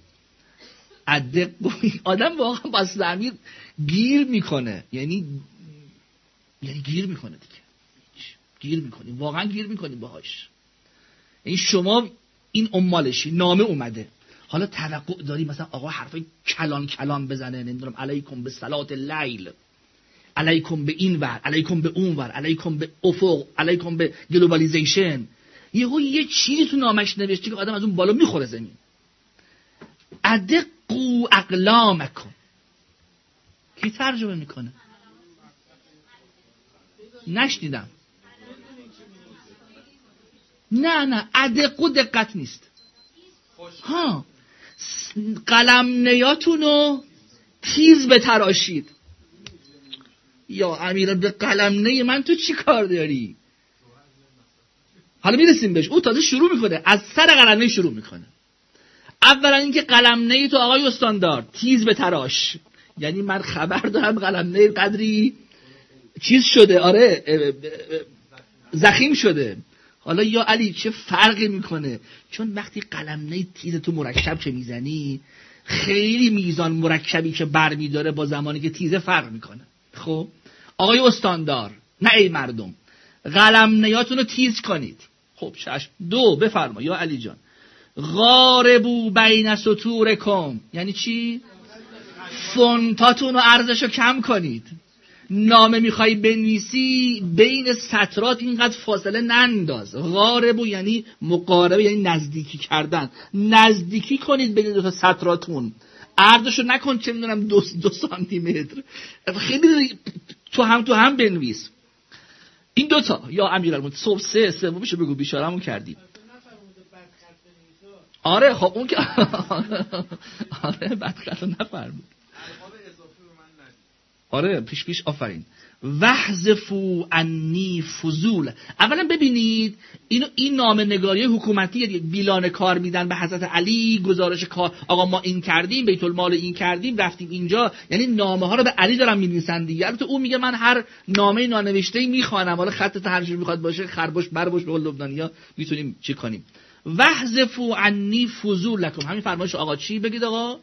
آدم واقعا با امیر گیر میکنه، یعنی گیر میکنه دیگه، گیر میکنی، واقعا گیر میکنی باهاش. یعنی شما این عمالشی، نامه اومده، حالا توقع داری مثلا آقا حرفای کلان بزنه، نمیدونم علیکم به صلات اللیل، علیکم به این ور، علیکم به اون ور، علیکم به افق، علیکم به گلوبالیزیشن. یه چیزی تو نامش نوشته که آدم از اون بالا میخوره زمین. ادقوا اقلامکم. کی ترجمه میکنه؟ نشنیدم. نه ادقوا دقت نیست. ها، قلم نیاتونو تیز بتراشید. یا امیران به قلم نی من تو چی کار داری؟ حالا میرسیم بهش. او تازه شروع میکنه، از سر قلم نی شروع میکنه. اولا اینکه قلم نی تو آقای استاندار تیز بتراش، یعنی من خبر دارم قلم نی قدری چیز شده، آره زخیم شده. حالا یا علی چه فرقی میکنه؟ چون وقتی قلم نی تیز تو مرکب که میزنی، خیلی میزان مرکبی که برمیداره با زمانی که تیزه فرق میکنه. خب آقای استاندار، نه ای مردم، قلم نیاتون رو تیز کنید. خب چشم. دو، بفرما یا علی جان. غاربو بین سطورکم، یعنی چی؟ فونتاتون رو ارزشو کم کنید. نامه میخوای بنویسی، بین سطرات اینقدر فاصله ننداز. غاربو یعنی مقاربه، یعنی نزدیکی کردن. نزدیکی کنید بین دو تا سطراتون، عرضشو نکن چه میدونم 2 سانتی متر. خیلی تو هم بنویس. این دوتا یا امیرالمومنین. صبح سومیشو بگو، بیچاره‌مون کردیم. آره خب اون که آره بدخطو نفرمود. آره پیش آفرین. وحذفوا عنی فضول. اولا ببینید این نامه نگاری حکومتی، بیلان کار میدن به حضرت علی، گزارش کار، آقا ما این کردیم، بیت المال این کردیم، رفتیم اینجا، یعنی نامه ها رو به علی دارن می‌نویسن دیگه. البته او میگه من هر نامه نانوشته‌ای میخوانم، حالا خط هر جوری میخواد باشه، خربوش بربوش به لبنانیا میتونیم چی کنیم. وحذفوا عنی فضول لكم. همین فرمایش آقا چی بگید آقا؟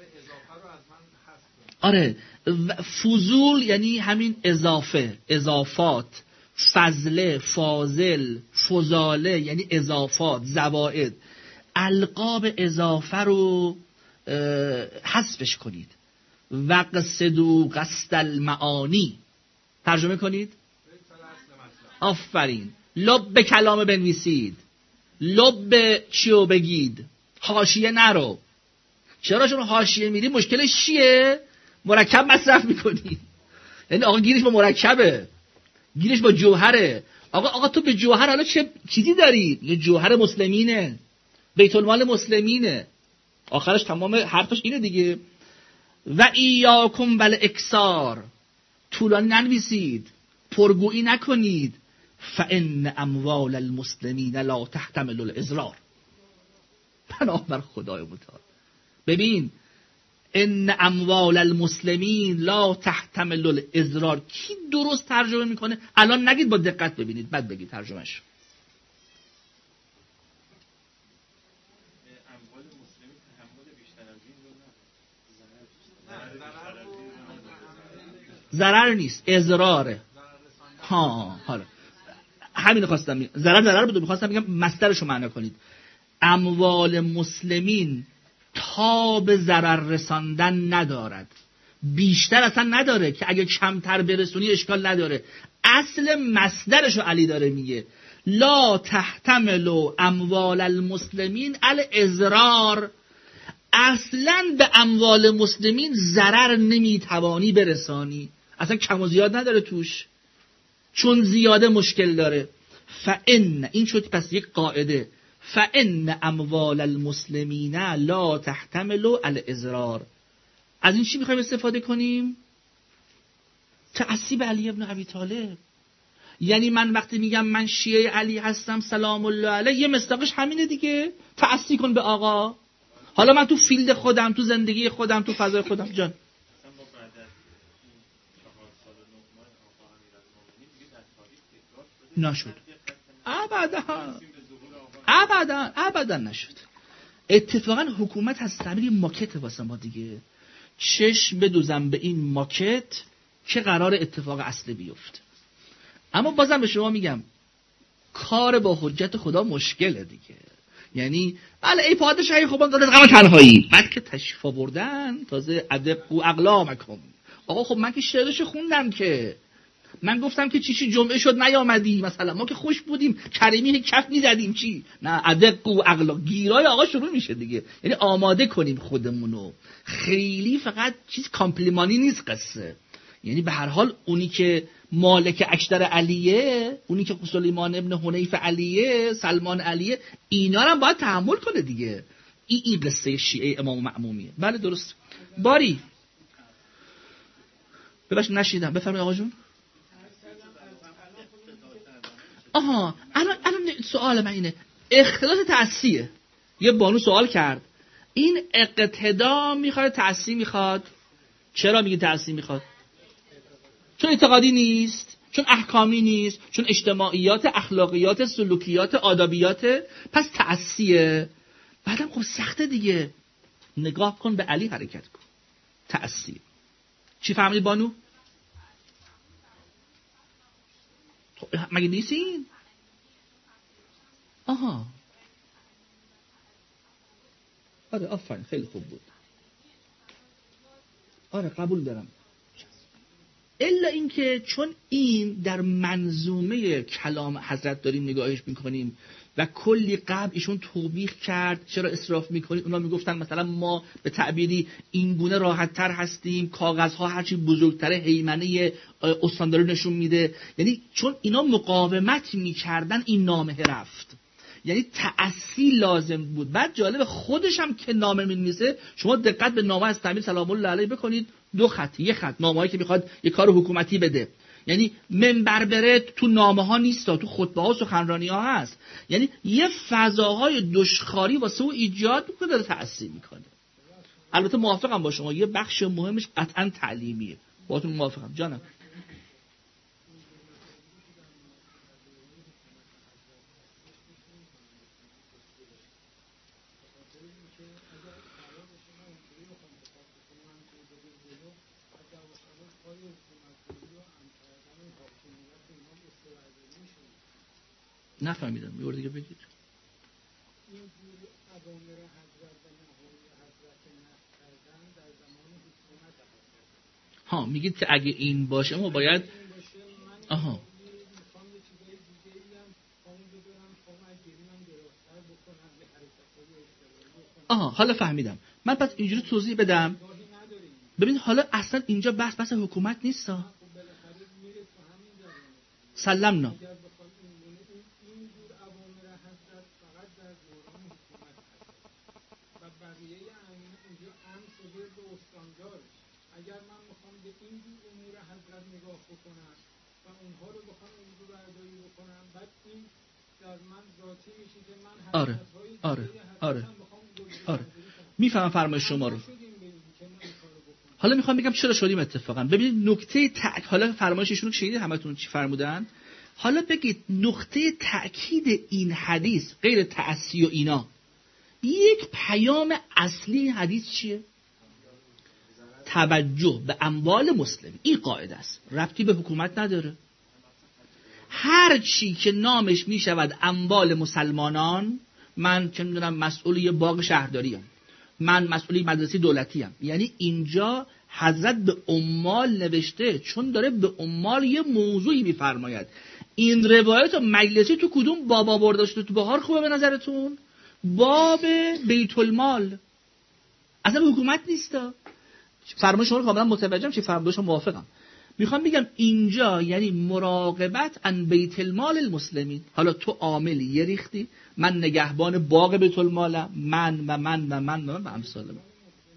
آره فضول یعنی همین اضافه، اضافات، فضله، فاضل، فضاله یعنی اضافات، زوائد. القاب اضافه رو حذفش کنید. وقصدوا قصد المعانی. ترجمه کنید. آفرین. لب کلام بنویسید، لب چیو بگید، حاشیه نرو. چرا؟ چون حاشیه میری مشکلش چیه؟ مرکب مصرف میکنی. یعنی آقا گیرش با مرکبه، گیرش با جوهره. آقا تو به جوهر حالا چه چیزی داری؟ یه جوهر مسلمینه، بیت المال مسلمینه. آخرش تمام حرفش اینه دیگه. و ایاکم والاکثار. طولانی ننویسید، پرگویی نکنید. فان اموال المسلمین لا تحتمل الاضرار. بنابر خدای متعال. ببین ان اموال المسلمین لا تحتمل الاضرار. کی درست ترجمه میکنه؟ الان نگید، با دقت ببینید بعد بگید ترجمهش. اموال مسلمین تحمل بیشتر از این ضرر نیست، اضراره. ها حالا همین خواستم بگم. ضرر بود، می‌خواستم بگم مصدرش رو معنی کنید. اموال مسلمین تا به ضرر رساندن ندارد، بیشتر اصلا نداره که اگه کمتر برسونی اشکال نداره. اصل مصدرشو علی داره میگه. لا تحتمل اموال المسلمین الازرار، اصلا به اموال مسلمین ضرر نمیتوانی برسانی، اصلا کم و زیاد نداره توش، چون زیاده مشکل داره. فان، این شد پس یک قاعده، فان اموال المسلمین لا تحتمل الازرار. از این چی میخوایم استفاده کنیم؟ تعصیب علی ابن ابی طالب. یعنی من وقتی میگم من شیعه علی هستم سلام الله علیه، یه مصداقش همینه دیگه، تعصی کن به آقا. حالا من تو فیلد خودم، تو زندگی خودم، تو فضای خودم جان نشد، ابدا نشد. اتفاقا حکومت از تعبیر ماکت واسه ما دیگه، چشم بدوزم به این ماکت که قرار اتفاق اصلی بیفته. اما بازم به شما میگم کار با حجت خدا مشکله دیگه. یعنی بله ای پادشاهی خوبان داده غم تنهایی، بعد که تشریف آوردن تازه ادقوا اقلامکم. آقا خب من که شعرش خوندم، که من گفتم که چی جمعه شد نیامدی، مثلا ما که خوش بودیم کریمی کف میزدیم چی، نه ادقوا اقلا، گیرای آقا شروع میشه دیگه. یعنی آماده کنیم خودمونو، خیلی فقط چیز کامپلیمانی نیست قصه. یعنی به هر حال اونی که مالک اکثر علیه، اونی که سلیمان ابن حنیف علیه، سلمان علیه، اینا رو هم باید تحمل کنه دیگه. این قصه شیعه امام مأمومیه. بله درست. باری ببخش نشیدم، بفرمایید آقا جون. آها الان سوال من اینه، اختلاط تعصیه. یه بانو سوال کرد این اقتدا میخواد تعصی میخواد؟ چرا میگه تعصی میخواد؟ چون اعتقادی نیست، چون احکامی نیست، چون اجتماعیات، اخلاقیات، سلوکیات، آدابیات، پس تعصیه. بعدم خب سخته دیگه، نگاه کن به علی حرکت کن. تعصی چی فهمید بانو؟ مگه نیستین؟ آها آره آفرین خیلی خوب بود، آره قبول دارم. الا اینکه چون این در منظومه کلام حضرت داریم نگاهش میکنیم و کلی قبل ایشون توبیخ کرد چرا اسراف میکنید، اونا میگفتن مثلا ما به تعبیری این گونه راحت تر هستیم، کاغذها هرچی بزرگتره هیمنه استانداری نشون میده. یعنی چون اینا مقاومت میکردن این نامه رفت، یعنی تعصی لازم بود. بعد جالب خودش هم که نامه می‌نویسه، شما دقت به نامه از تعمیر سلام الله علیه بکنید، 2 خط، 1 خط، نامه‌ای که میخواد یه کار حکومتی بده. یعنی منبر بره تو نامه‌ها نیست، تو خطبه‌ها و سخنرانی‌ها هست. یعنی یه فضاهای دشخواری واسه او ایجاد می‌کنه، داره تعصی می‌کنه. البته موافقم با شما، یه بخش مهمش قطعاً تعلیمیه. باهاتون موافقم جانم. نفهمیدم، یه دیگه بگید. ها میگید که اگه این باشه ما باید آها حالا فهمیدم. من پس اینجوری توضیح بدم. ببین حالا اصلا اینجا بحث حکومت نیست. سلمنا آره میفهمم فرمایش شما رو. حالا میخوام بگم چرا شدیم اتفاقا. ببینید نکته حالا فرمایششون رو شنیدید همتون چی فرمودن. حالا بگید نقطه تأکید این حدیث غیر تعصی و اینا، یک پیام اصلی حدیث چیه؟ توجه به اموال مسلمین. این قاعده است، ربطی به حکومت نداره. هر چی که نامش میشود اموال مسلمانان، من چه میدونم مسئول یه باغ شهرداریم، من مسئولی مدرسه دولتیم، یعنی اینجا حضرت به عمال نوشته چون داره به عمال یه موضوعی میفرماید. این روایت و مجلسی تو کدوم باب آورده شده تو بهار خوبه به نظرتون؟ باب بیت المال. اصلا به حکومت نیستا. فرمایش شما رو کاملا متوجهم، چه فرمایش موافقم. میخوام بگم اینجا یعنی مراقبت عن بیت المال المسلمین. حالا تو عاملی یه ریختی، من نگهبان باغ بیت المالم، من و امثال من.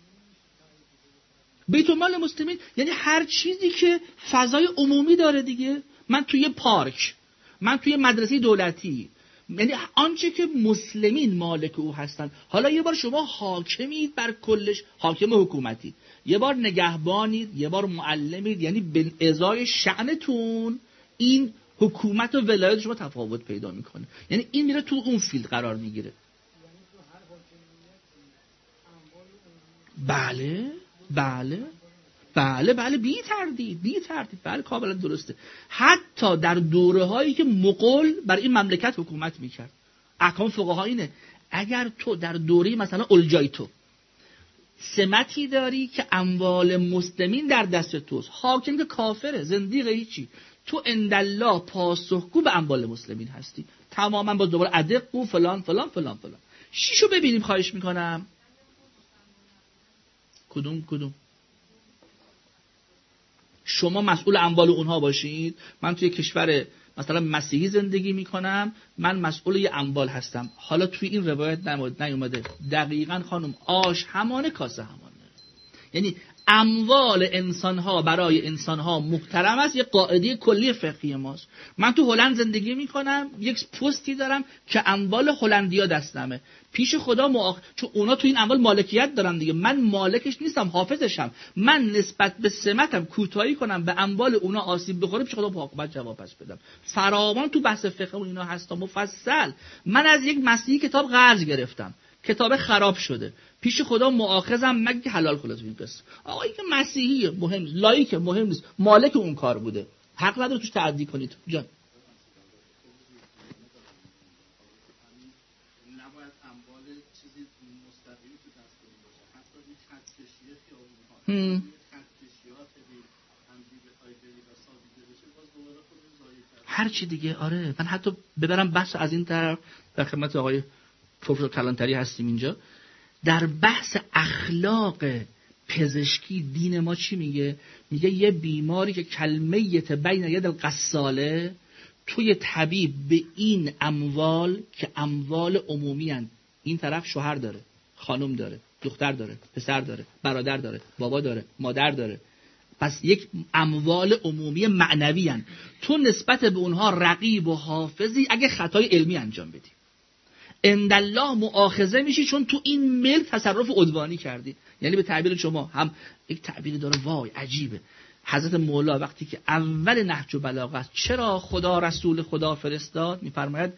بیت المال مسلمین یعنی هر چیزی که فضای عمومی داره دیگه. من توی پارک، من توی مدرسه دولتی، یعنی آنچه که مسلمین مالک او هستند. حالا یه بار شما حاکمید بر کلش، حاکم حکومتی، یه بار نگهبانید، یه بار معلمید، یعنی به ازای شأنتون این حکومت و ولایت شما تفاوت پیدا میکنه. یعنی این میره تو اون فیلد قرار میگیره. بله بی تردید بله کاملا درسته. حتی در دوره هایی که مغول بر این مملکت حکومت میکرد، احکام فقها اینه اگر تو در دوره مثلا اولجایتو سمتی داری که اموال مسلمین در دست توست، حاکم که کافره، زندیقه، هیچی، تو اندالله پاسخگو به اموال مسلمین هستی تماما. با دوباره ادق و فلان فلان فلان فلان. شیشو ببینیم خواهش میکنم. کدوم شما مسئول اموال اونها باشید. من توی کشور مثلا مسیحی زندگی میکنم، من مسئول یه اموال هستم. حالا توی این روایت نیومده دقیقاً خانم آش همانه کاسه همانه. یعنی اموال انسانها برای انسانها محترم است، یه قاعده کلی فقهی ماست. من تو هلند زندگی میکنم، یک پستی دارم که اموال هلندیا دستمه، پیش خدا چون اونا تو این اموال مالکیت دارن دیگه، من مالکش نیستم، حافظشم. من نسبت به سمتم کوتاهی کنم، به اموال اونا آسیب بخوره، پیش خدا باید جواب پس بدم. فراوان تو بحث فقه و اینا هست مفصل. من از یک مسیحی کتاب قرض گرفتم، کتاب خراب شده، پیش خدا مؤاخذم مگه که حلال خلاص این قصه. آقا این که مسیحیه مهم نیست، لایک مهم نیست، مالک اون کار بوده، حق نداره توش تعدی کنید. جان نباید اموال چیزی مستقیمی تو دست باشه، حتی این خطکشیه خیابون‌ها، خطکشیات همجوری بخوای بری و سازیده بشه، باز دوباره خود ضایع کرد. هر چی دیگه. آره من حتی ببرم بحث از این طرف، در خدمت آقای پروفسور کلانتری هستیم اینجا، در بحث اخلاق پزشکی دین ما چی میگه؟ میگه یه بیماری که کلمیت بین ید الغساله، توی طبیب به این اموال که اموال عمومی هن، این طرف شوهر داره، خانم داره، دختر داره، پسر داره، برادر داره، بابا داره، مادر داره، پس یک اموال عمومی معنوی هن. تو نسبت به اونها رقیب و حافظی اگه خطای علمی انجام بدی، اندالله مؤاخذه میشی، چون تو این ملک تصرف عدوانی کردی. یعنی به تعبیر شما هم یک تعبیری داره وای عجیبه. حضرت مولا وقتی که اول نهج و بلاغه چرا خدا رسول خدا فرستاد، میفرماید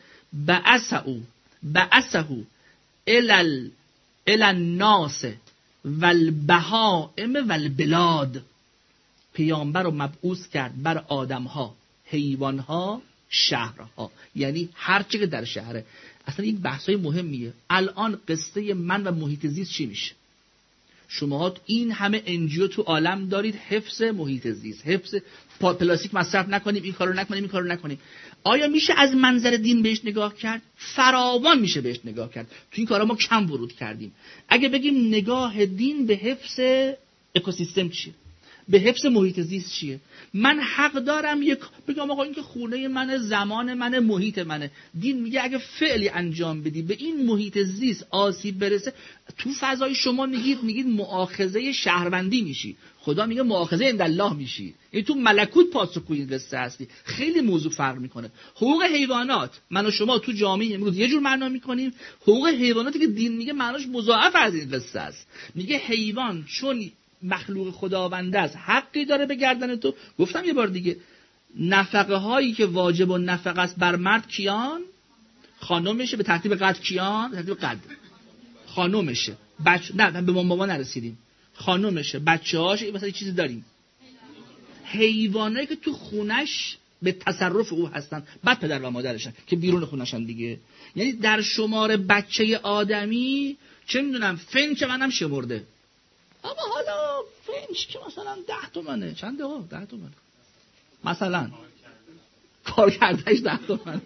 بعثه الی الناس والبهائم والبلاد، پیامبر رو مبعوث کرد بر آدمها، حیوانها، شهرها، یعنی هر چی که در شهره. اصلا یک بحثای مهمیه. الان قصه من و محیط زیست چی میشه؟ شما این همه انجیو تو عالم دارید، حفظ محیط زیست، حفظ پلاستیک مصرف نکنیم، این کارو نکنیم، این کارو نکنیم. آیا میشه از منظر دین بهش نگاه کرد؟ فراوان میشه بهش نگاه کرد. تو این کارا ما کم ورود کردیم. اگه بگیم نگاه دین به حفظ اکوسیستم چیه، به حفظ محیط زیست چیه، من حق دارم یک بگم آقا این که خونه منه، زمان منه، محیط منه. دین میگه اگه فعلی انجام بدی به این محیط زیست آسیب برسه، تو فضای شما میگید مؤاخذه شهروندی میشی، خدا میگه مؤاخذه اندالله میشی. این تو ملکوت پاسخگوی این قصه هستی. خیلی موضوع فرق میکنه. حقوق حیوانات من و شما تو جامعه امروز یه جور معنا میکنیم، حقوق حیواناتی که دین میگه معناش مضاعف از این قصه است. میگه حیوان چون مخلوق خداوند است حقی داره به گردن تو. گفتم یه بار دیگه، نفقه هایی که واجب و نفقه است بر مرد کیان؟ خانومشه. به ترتیب قد کیان؟ به ترتیب قد خانومشه. نه به بابا نرسیدیم. خانومشه، بچه‌هاش، مثلا چیزی داریم. حیوانایی که تو خونش به تصرف او هستن، بعد پدر و مادرشن که بیرون خونشن دیگه. یعنی در شمار بچه آدمی چه میدونم فنچ منم شمرده. اما حالا فنچ که مثلا 10 تومنه، چنده ها 10 تومنه مثلا، کار کردهش 10 تومن.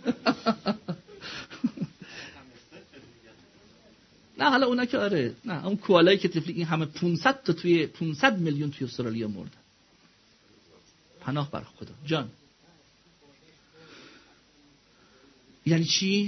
نه حالا اونا که آره، نه اون کوالایی که تفلی این همه 500 میلیون توی استرالیا مردن. پناه بر خدا. جان یعنی چی؟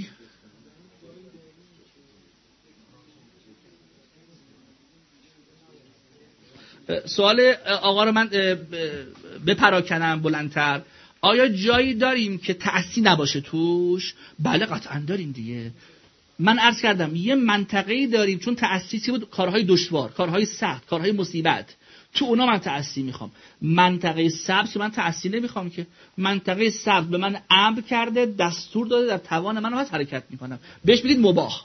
سوال آقا رو من بپراکنم بلندتر. آیا جایی داریم که تأثیر نباشه توش؟ بله قطعا داریم دیگه. من عرض کردم یه منطقه‌ای داریم چون تأسیسی بود، کارهای دشوار، کارهای سخت، کارهای مصیبت، تو اونا من تأثیر میخوام. منطقه سبز من تأثیر نمیخوام که. منطقه سبز به من امر کرده، دستور داده، در توان من هست حرکت میکنم. بهش بگید مباح.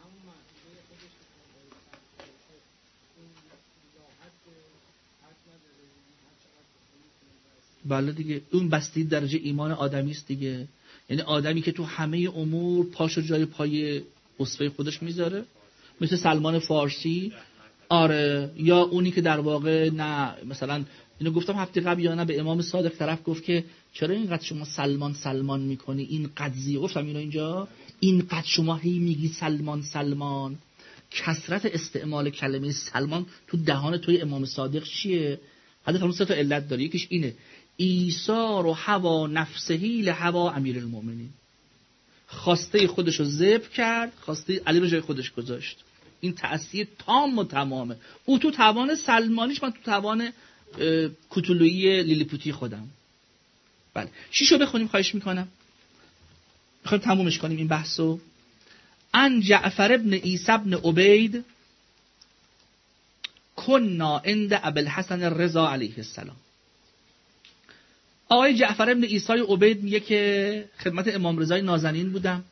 بله دیگه، اون بستگی درجه ایمان آدمی است دیگه. یعنی آدمی که تو همه امور پاشو جای پای اسوه خودش میذاره، مثل سلمان فارسی، آره، یا اونی که در واقع نه، مثلا اینو گفتم هفته قبل یا نه، به امام صادق طرف گفت که چرا اینقدر شما سلمان میکنی، این قضیه، گفتم اینو اینجا، اینقدر شما هی میگی سلمان، کثرت استعمال کلمه سلمان تو دهان توی امام صادق چیه؟ حدیث فرمود 3 تا علت داره. یکیش اینه ایثار و هوا نفسهی لهوا امیرالمومنین، خواسته خودش رو ذبح کرد، خواسته علی رو جای خودش گذاشت. این تأثیر تام و تمامه. او تو توان سلمانیش، من تو توان کوتولویی لیلیپوتی خودم. بله، شیشو بخونیم خواهش میکنم، میخوایم تمومش کنیم این بحثو. ان جعفر ابن عیسی ابن عبید کنا عند ابوالحسن الرضا علیه السلام. آقای جعفر ابن عیسی عبید میگه که خدمت امام رضای نازنین بودم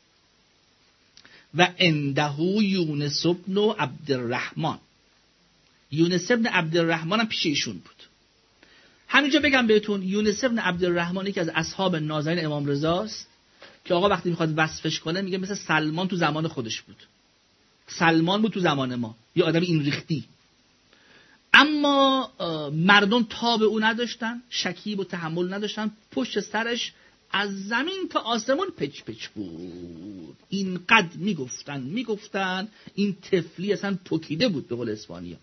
و عنده یونس ابن عبدالرحمن. یونس ابن عبدالرحمن هم پیش ایشون بود. همینجا بگم بهتون یونس ابن عبدالرحمن یکی از اصحاب نازنین امام رضاست که آقا وقتی میخواد وصفش کنه میگه مثل سلمان تو زمان خودش بود. سلمان بود تو زمان ما، یه آدم این ریختی. اما مردم تاب او نداشتن، شکیب و تحمل نداشتن، پشت سرش از زمین تا آسمون پچ بود. اینقدر میگفتن این طفلی اصلا پکیده بود به قول اسپانیا.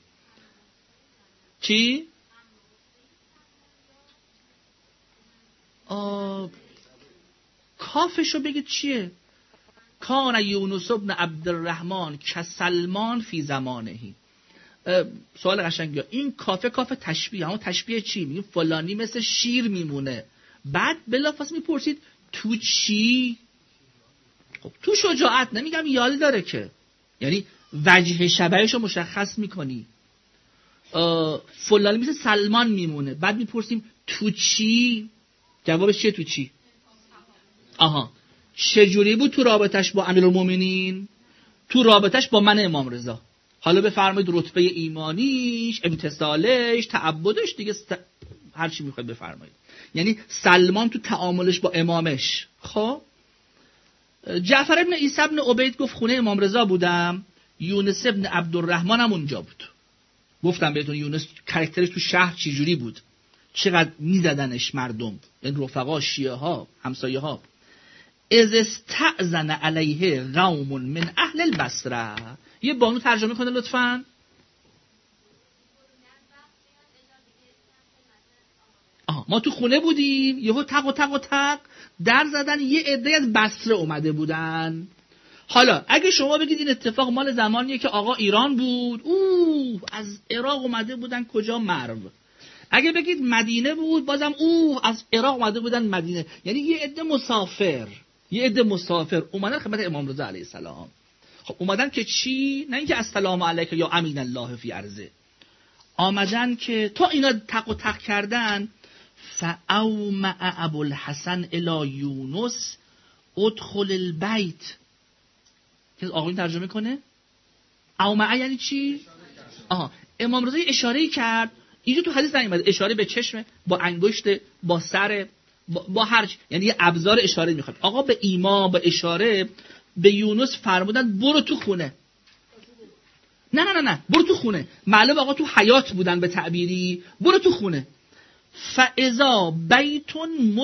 چی؟ کافشو بگید چیه؟ کان یونس ابن عبدالرحمن که سلمان فی زمانهی. سوال قشنگه. این کافه تشبیه. اما تشبیه چی؟ میگه فلانی مثل شیر میمونه. بعد بلافاصله میپرسید تو چی؟ خب تو شجاعت نمیگم یال داره که، یعنی وجه شبهشو مشخص میکنی. فلانی مثل سلمان میمونه. بعد میپرسیم تو چی؟ جوابش چیه تو چی؟ آها، چجوری بود تو رابطش با امیرالمومنین؟ تو رابطش با من امام رضا. حالا بفرمایید رتبه ایمانیش، امتصالش، تعبدش دیگه، هر چی میخواید بفرمایید. یعنی سلمان تو تعاملش با امامش. خب جعفر ابن عیسی ابن عبید گفت خونه امام رضا بودم، یونس ابن عبدالرحمن هم اونجا بود. گفتم بهتون یونس کاراکترش تو شهر چجوری بود، چقدر میزدنش مردم، این رفقا، شیعه ها، همسایه ها. اذ استأذن علیه قوم من اهل البصره. یه بانو ترجمه کنه لطفاً. ما تو خونه بودیم، یهو تق در زدن، یه عده از بصره اومده بودن. حالا اگه شما بگید این اتفاق مال زمانیه که آقا ایران بود، از عراق اومده بودن کجا؟ مرو. اگه بگید مدینه بود، بازم از عراق اومده بودن مدینه. یعنی یه عده مسافر اومدن خدمت امام رضا علیه السلام. خب اومدن که چی؟ نه اینکه السلام علیک یا امین الله فی ارضه. آمدن که تا اینا تق کردن، فاومع ابوالحسن الی یونس ادخل البیت. که آقایون ترجمه کنه. اومع یعنی چی؟ امام رضا اشاره کرد. اینجا تو حدیث نیومده اشاره به چشم، با انگشت، با سر، با هر چی، یعنی یه ابزار اشاره میخواد. آقا به ایما، به اشاره به یونس فرمودن برو تو خونه. نه برو تو خونه. معلوم آقا تو حیات بودن به تعبیری. برو تو خونه. فاذا بیت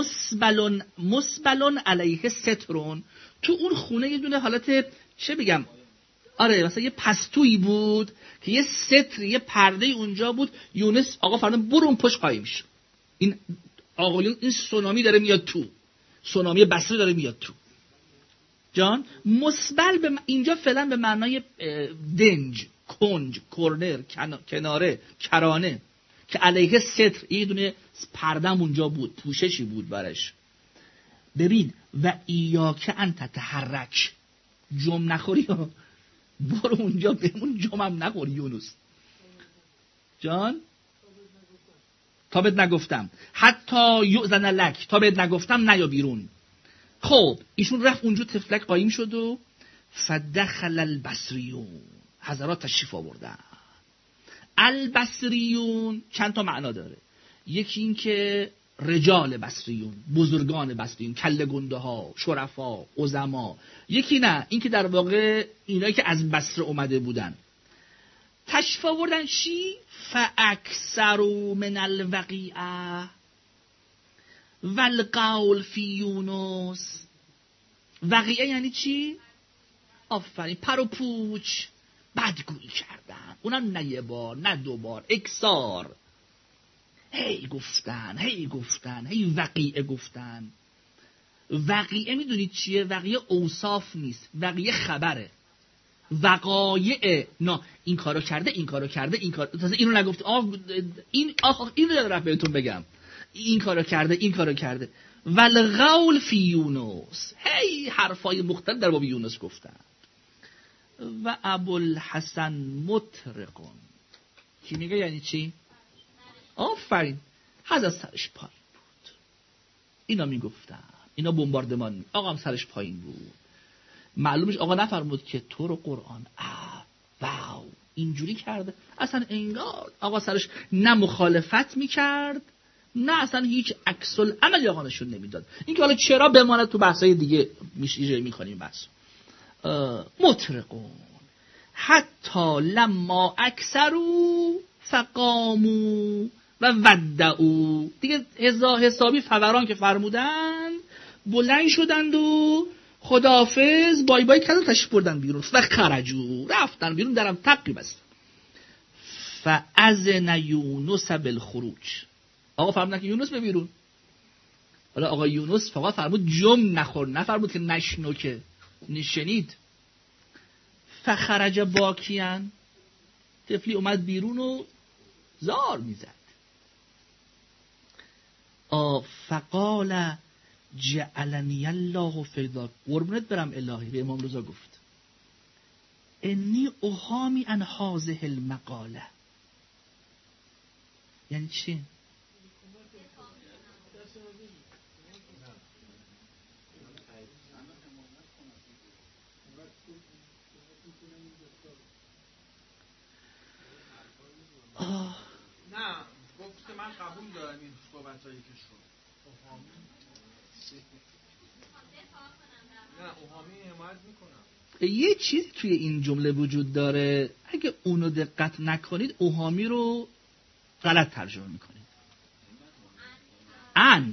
مسبل علیه سترون، تو اون خونه یه دونه حالت چه بگم، آره مثلا یه پستویی بود که یه ستر، یه پرده اونجا بود. یونس آقا فرمان برون پشت قایم شد. این آقایون این سونامی داره میاد تو، سونامی بصره داره میاد تو جان. مسبل به اینجا فعلا به معنای دنج، کنج، کورنر، کناره، کرانه، که علیه ستر یه دونه پردم اونجا بود، پوششی بود برش. ببین و ایاک انت تتحرک، جم نخوری ها، برو اونجا بمون، جمم نخوری یونس جان. تا بهت نگفتم حتی یؤذن لک، تا بهت نگفتم نیا بیرون. خب ایشون رفت اونجا تفلک قایم شد و فدخل البصریون، حضرات تشریف آوردن. البصریون چند تا معنا داره. یکی این که رجال بصریون، بزرگان بصریون، کله گنده ها، شرفا، عظما. یکی نه، این که در واقع اینایی که از بصره اومده بودن تشریف آوردن. چی؟ فاکثروا من الوقیعه والقول فی یونس. وقیعه یعنی چی؟ آفرین، پر و پوچ، بدگویی کردن. اونم نه یه بار نه دو بار، اکثار. هی گفتن، هی وقیعه گفتن. وقیعه میدونید چیه؟ وقیعه اوصاف نیست، وقیعه خبره. وقایع نه، این کارو کرده، این کارو کرده، این کار تازه اینو نگفت، اینو دارم بهتون بگم، این کارو کرده، این کارو کرده. والقول فی یونس، هی حرفای مختلف در باب یونس گفتن. و ابوالحسن مطرقون، کی میگه یعنی چی؟ آفرین، حضرت سرش پایین بود. اینا میگفتن، اینا بمباردمان، آقا هم سرش پایین بود. معلومش آقا نفرمود که تو رو قرآن واو اینجوری کرده. اصلا انگار آقا سرش نه مخالفت میکرد نه اصلا هیچ عکس العملی آقا نشون نمیداد. این که حالا چرا بماند تو بحثای دیگه میکنیم. بس مطرقون حتی لما اکثرو فقامو و ودعو، دیگه حسابی فوران که فرمودن بلند شدند و خداحافظ بای بای کردن، تشریف بردن بیرون. و خرجو، رفتن بیرون، درم تقی بست. فاذن یونس بالخروج، آقا فرمودن که یونس به بیرون. حالا آقا یونس فقط فرمود جم نخور، نفرمود که نشنو، که نشنید. فخرج باکیان، طفلی اومد بیرون و زار میزد. فقال جعلنی الله فی ذاک، قربونت برم الهی، به امام رضا گفت انی احامی عن هذه المقاله. یعنی چی؟ نه گفت که من قبول دارم این صحبتایی که شد. نه اوهامی حمایت میکنم. یه چیزی توی این جمله وجود داره، اگه اونو دقت نکنید اوهامی رو غلط ترجمه میکنید. ان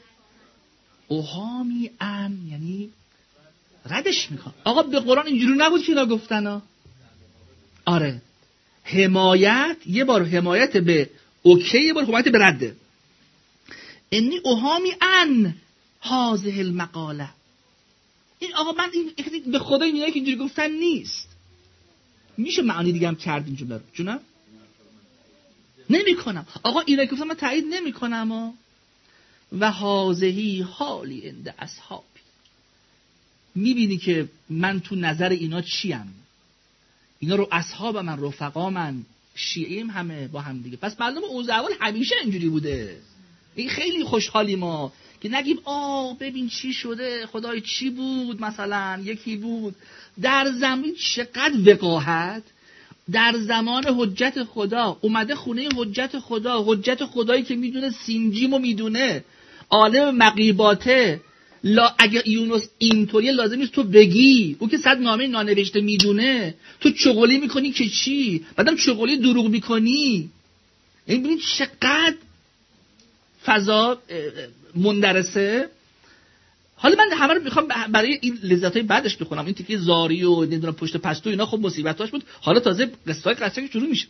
اوهامی ان یعنی ردش میکن. آقا به قرآن اینجوری نبود که اینا گفتن ها. آره حمایت، یه بار حمایت به اوکی، یه بار حمایت به رده. انی اوهامی ان هذه المقاله. این آقا من این به خدا اینایی که اینجوری گفتن نیست. میشه معانی دیگه هم کرد این جمله رو جونم؟ نمی کنم آقا، اینایی که گفتم من تایید نمی کنم. و هذهی حالی عند اصحابی، میبینی که من تو نظر اینا چیم. اینا رو اصحاب من، رفقا من، شیعیم همه با هم دیگه. پس معلومه اوضاع اول همیشه اینجوری بوده. این خیلی خوشحالی ما که نگیم ببین چی شده، خدای چی بود، مثلا یکی بود. در زمین چقدر وقاحت، در زمان حجت خدا اومده خونه حجت خدا، حجت خدایی که میدونه سینجیمو میدونه، عالم مغیباته. اگه یونس اینطوریه لازم نیست تو بگی، او که 100 نامه نانوشته میدونه، تو چغلی میکنی که چی؟ بعدم چغلی دروغ میکنی. این ببین چقدر فضا مندرسه. حالا من همه رو میخوام برای این لذتای بعدش بخونم. این تیکه زاری و نمیدونم پشت پستو اینا خب مصیبتاش بود. حالا تازه قصه‌های قشنگ شروع میشه.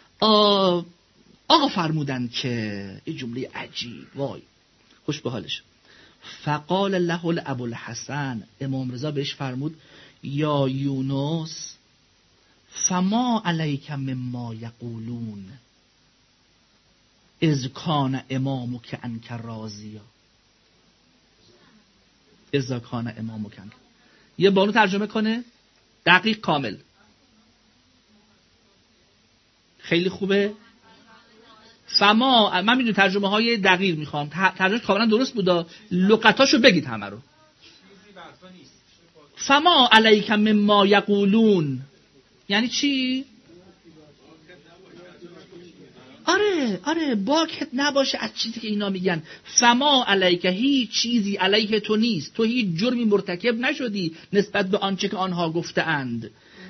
آقا فرمودن که این جمله عجیب، وای خوش به حالش. فقال له ابوالحسن، امام رضا بهش فرمود یا یونس فما علیک مما یقولون اذ کان امامک انک راضیا. اذا کان امامک انک، یه بارو ترجمه کنه دقیق کامل. خیلی خوبه. فما، من میدونم ترجمه های دقیق میخوام، ترجمه کاملا درست بودا، لغتاشو بگید همه رو. فما علیک مما یقولون یعنی چی؟ آره باکت نباشه از چیزی که اینا میگن. فما علیک، هیچ چیزی علیه تو نیست، تو هیچ جرمی مرتکب نشدی نسبت به آنچه که آنها گفته‌اند.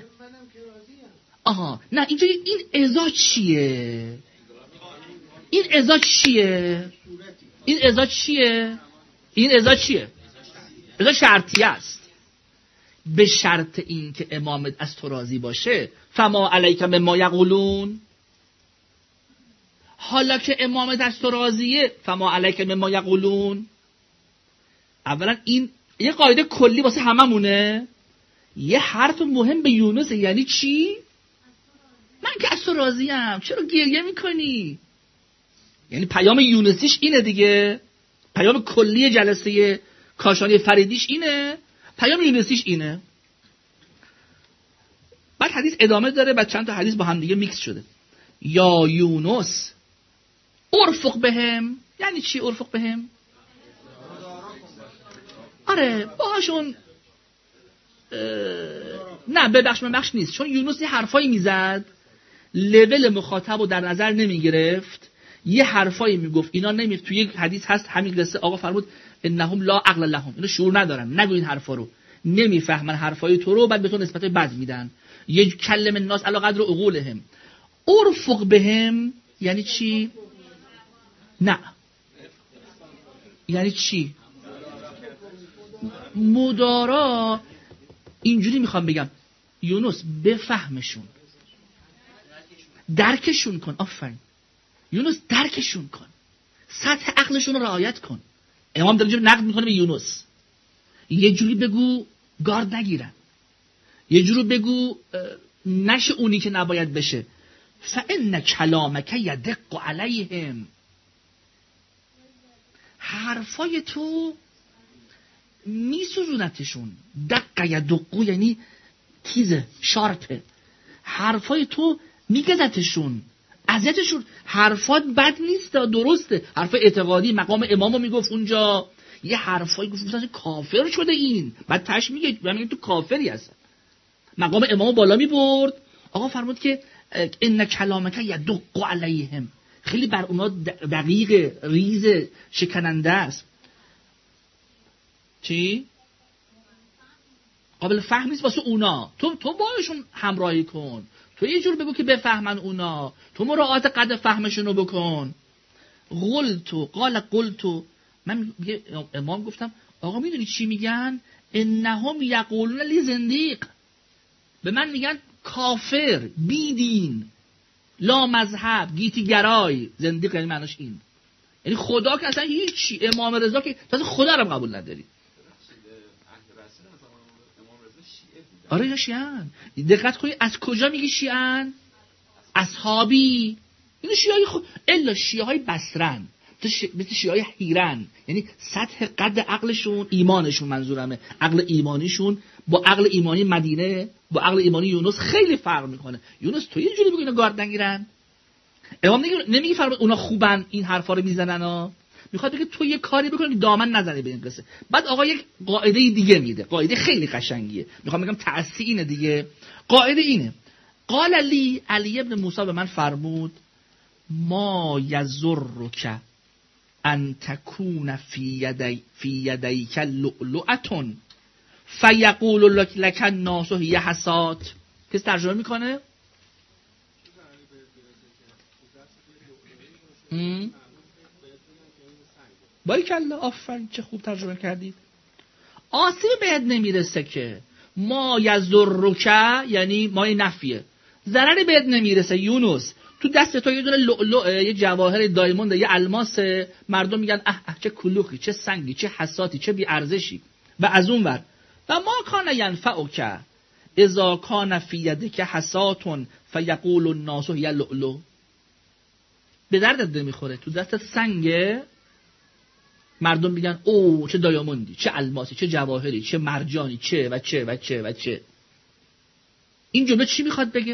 آها نه، اینجا این ازا چیه؟ این ازا چیه؟ ازا شرطیه است. به شرط این که امامت از تو راضی باشه. فما علیک مما یقولون، حالا که امامت از تو راضیه فما علیک مما یقولون. اولا این یه قاعده کلی واسه هممونه. یه حرف مهم به یونس، یعنی چی؟ من که از تو راضیم، چرا گریه میکنی؟ یعنی پیام یونسیش اینه دیگه. پیام کلی جلسه کاشانی فریدیش اینه، پیام یونسیش اینه. بعد حدیث ادامه داره، بعد چند تا حدیث با هم دیگه میکس شده. یا یونس ارفق بهم، یعنی چی ارفق بهم؟ آره باهاشون نه ببخش نیست، چون یونس یه حرفایی میزد لول مخاطب رو در نظر نمیگرفت، یه حرفایی میگفت اینا نمیفت. توی یک حدیث هست همین قصه آقا فرمود انهم لا عقل لهم، اینا شعور ندارن، نگو این حرفا رو، نمیفهمن حرفای تو رو، بعد به تو نسبت بد میدن. یه کلم الناس علی قدر عقولهم. ارفق بهم یعنی چی؟ نه یعنی چی؟ مدارا. اینجوری میخوام بگم یونس بفهمشون، درکشون کن. آفرین یونس، درکشون کن، سطح عقلشون رو رعایت کن. امام در اینجا نقد میکنه به یونس، یه جوری بگو گارد نگیرن، یه جوری بگو نشه اونی که نباید بشه. فإن کلامک یدق علیهم، حرفای تو میسوزونتشون. دق یدقو یعنی تیزه، شارپه. حرفای تو میگزتشون، اذیتشون. حرفات بد نیست، درسته، حرف اعتقادی. مقام امامو میگفت اونجا، یه حرفایی گفت کافر شده این، بعد تاش میگه تو کافری هست. مقام امامو بالا میبرد. آقا فرمود که ان کلامک یدق علیهم، خیلی بر اونا دقیق، ریز، شکننده است. چی؟ قابل فهم نیست واسه اونا. تو باشون همراهی کن، تو یه جور بگو که بفهمن اونا، تو مراعات قدر فهمشون رو بکن. قلتو من امام گفتم آقا میدونی چی میگن؟ انهم یقولون لی زندیق، به من میگن کافر، بیدین، لا مذهب، گیتی گرای. زندیق یعنی معناش این، یعنی خدا که اصلا هیچی. امام رضا که تازه خدا رو قبول نداری. آره یا شیعن. دقت کنید از کجا میگی شیعن؟ اصحابی. این شیعای الا شیعای بصرن، مثل شیعای حیرن، یعنی سطح قد عقلشون، ایمانشون، منظورمه عقل ایمانیشون با عقل ایمانی مدینه، با عقل ایمانی یونس خیلی فرق میکنه. یونس تو یه جوری بگو اینا گارد نگیرن. امام نمیگه فرمود اونا خوبن این حرفا رو میزنن ها، میخواد بگه تو یه کاری بکنی که دامن نزنی به این قصه. بعد آقا یک قاعده دیگه میده، قاعده خیلی قشنگیه، میخوام بگم تأثیر اینه دیگه. قاعده اینه، قال علی ابن موسی به من فرمود ما یزرک ان تکون فی یدیک لؤلؤة فیقول لک الناس هی حسات. کس ترجمه میکنه؟ باریکلا، آفرین، چه خوب ترجمه کردید. آسیب بهت نمیرسه که. ما یضرک یعنی مای نفیه، ضرری بهت نمیرسه یونس. تو دست تو یه دونه لؤلؤ، یه جواهر دایموند، یه الماس، مردم میگن اه چه کلوخی، چه سنگی، چه حساتی، چه بی ارزشی. و از اون ور و ما کان ینفعک اذا کان فی یدک حسات فیقول الناس هی لؤلؤ. به دردت نمیخوره تو دست سنگه، مردم میگن او چه دایموندی، چه الماسی، چه جواهری، چه مرجانی، چه و چه و چه و چه. این جمله چی میخواد بگه؟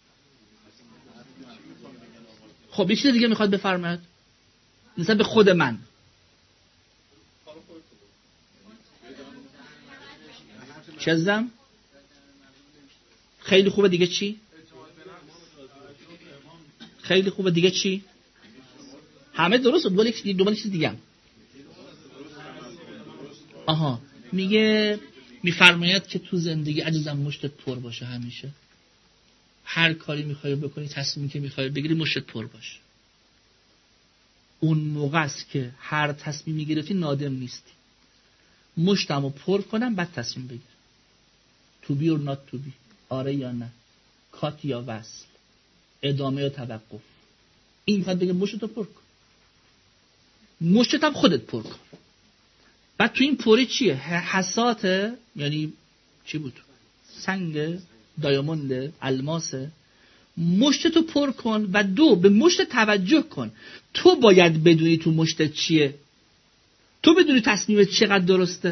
خب یه چیز دیگه میخواد بفرماید مثلا به خود من. چزم؟ خیلی خوبه، دیگه چی؟ خیلی خوبه، دیگه چی؟ همه درست بود، ولی دوباره چیز دیگه هم. آها، میفرماید که تو زندگی عجزم مشتت پر باشه. همیشه هر کاری میخوای بکنی، تصمیمی که میخوای بگیری، مشتت پر باشه. اون موقع است که هر تصمیمی گرفتی نادم نیستی. مشتمو پر کنم بعد تصمیم بگیر. تو بی اور نات تو بی، آره یا نه، کات یا وصل، ادامه یا توقف. این میخواد بگه مشتتو پر کن. مشتت هم خودت پر کن. بعد تو این پوری چیه؟ حساته، یعنی چی بود؟ سنگ، دایموند، الماسه. مشتتو پر کن و دو، به مشت توجه کن. تو باید بدونی تو مشتت چیه. تو بدونی تصمیمت چقدر درسته.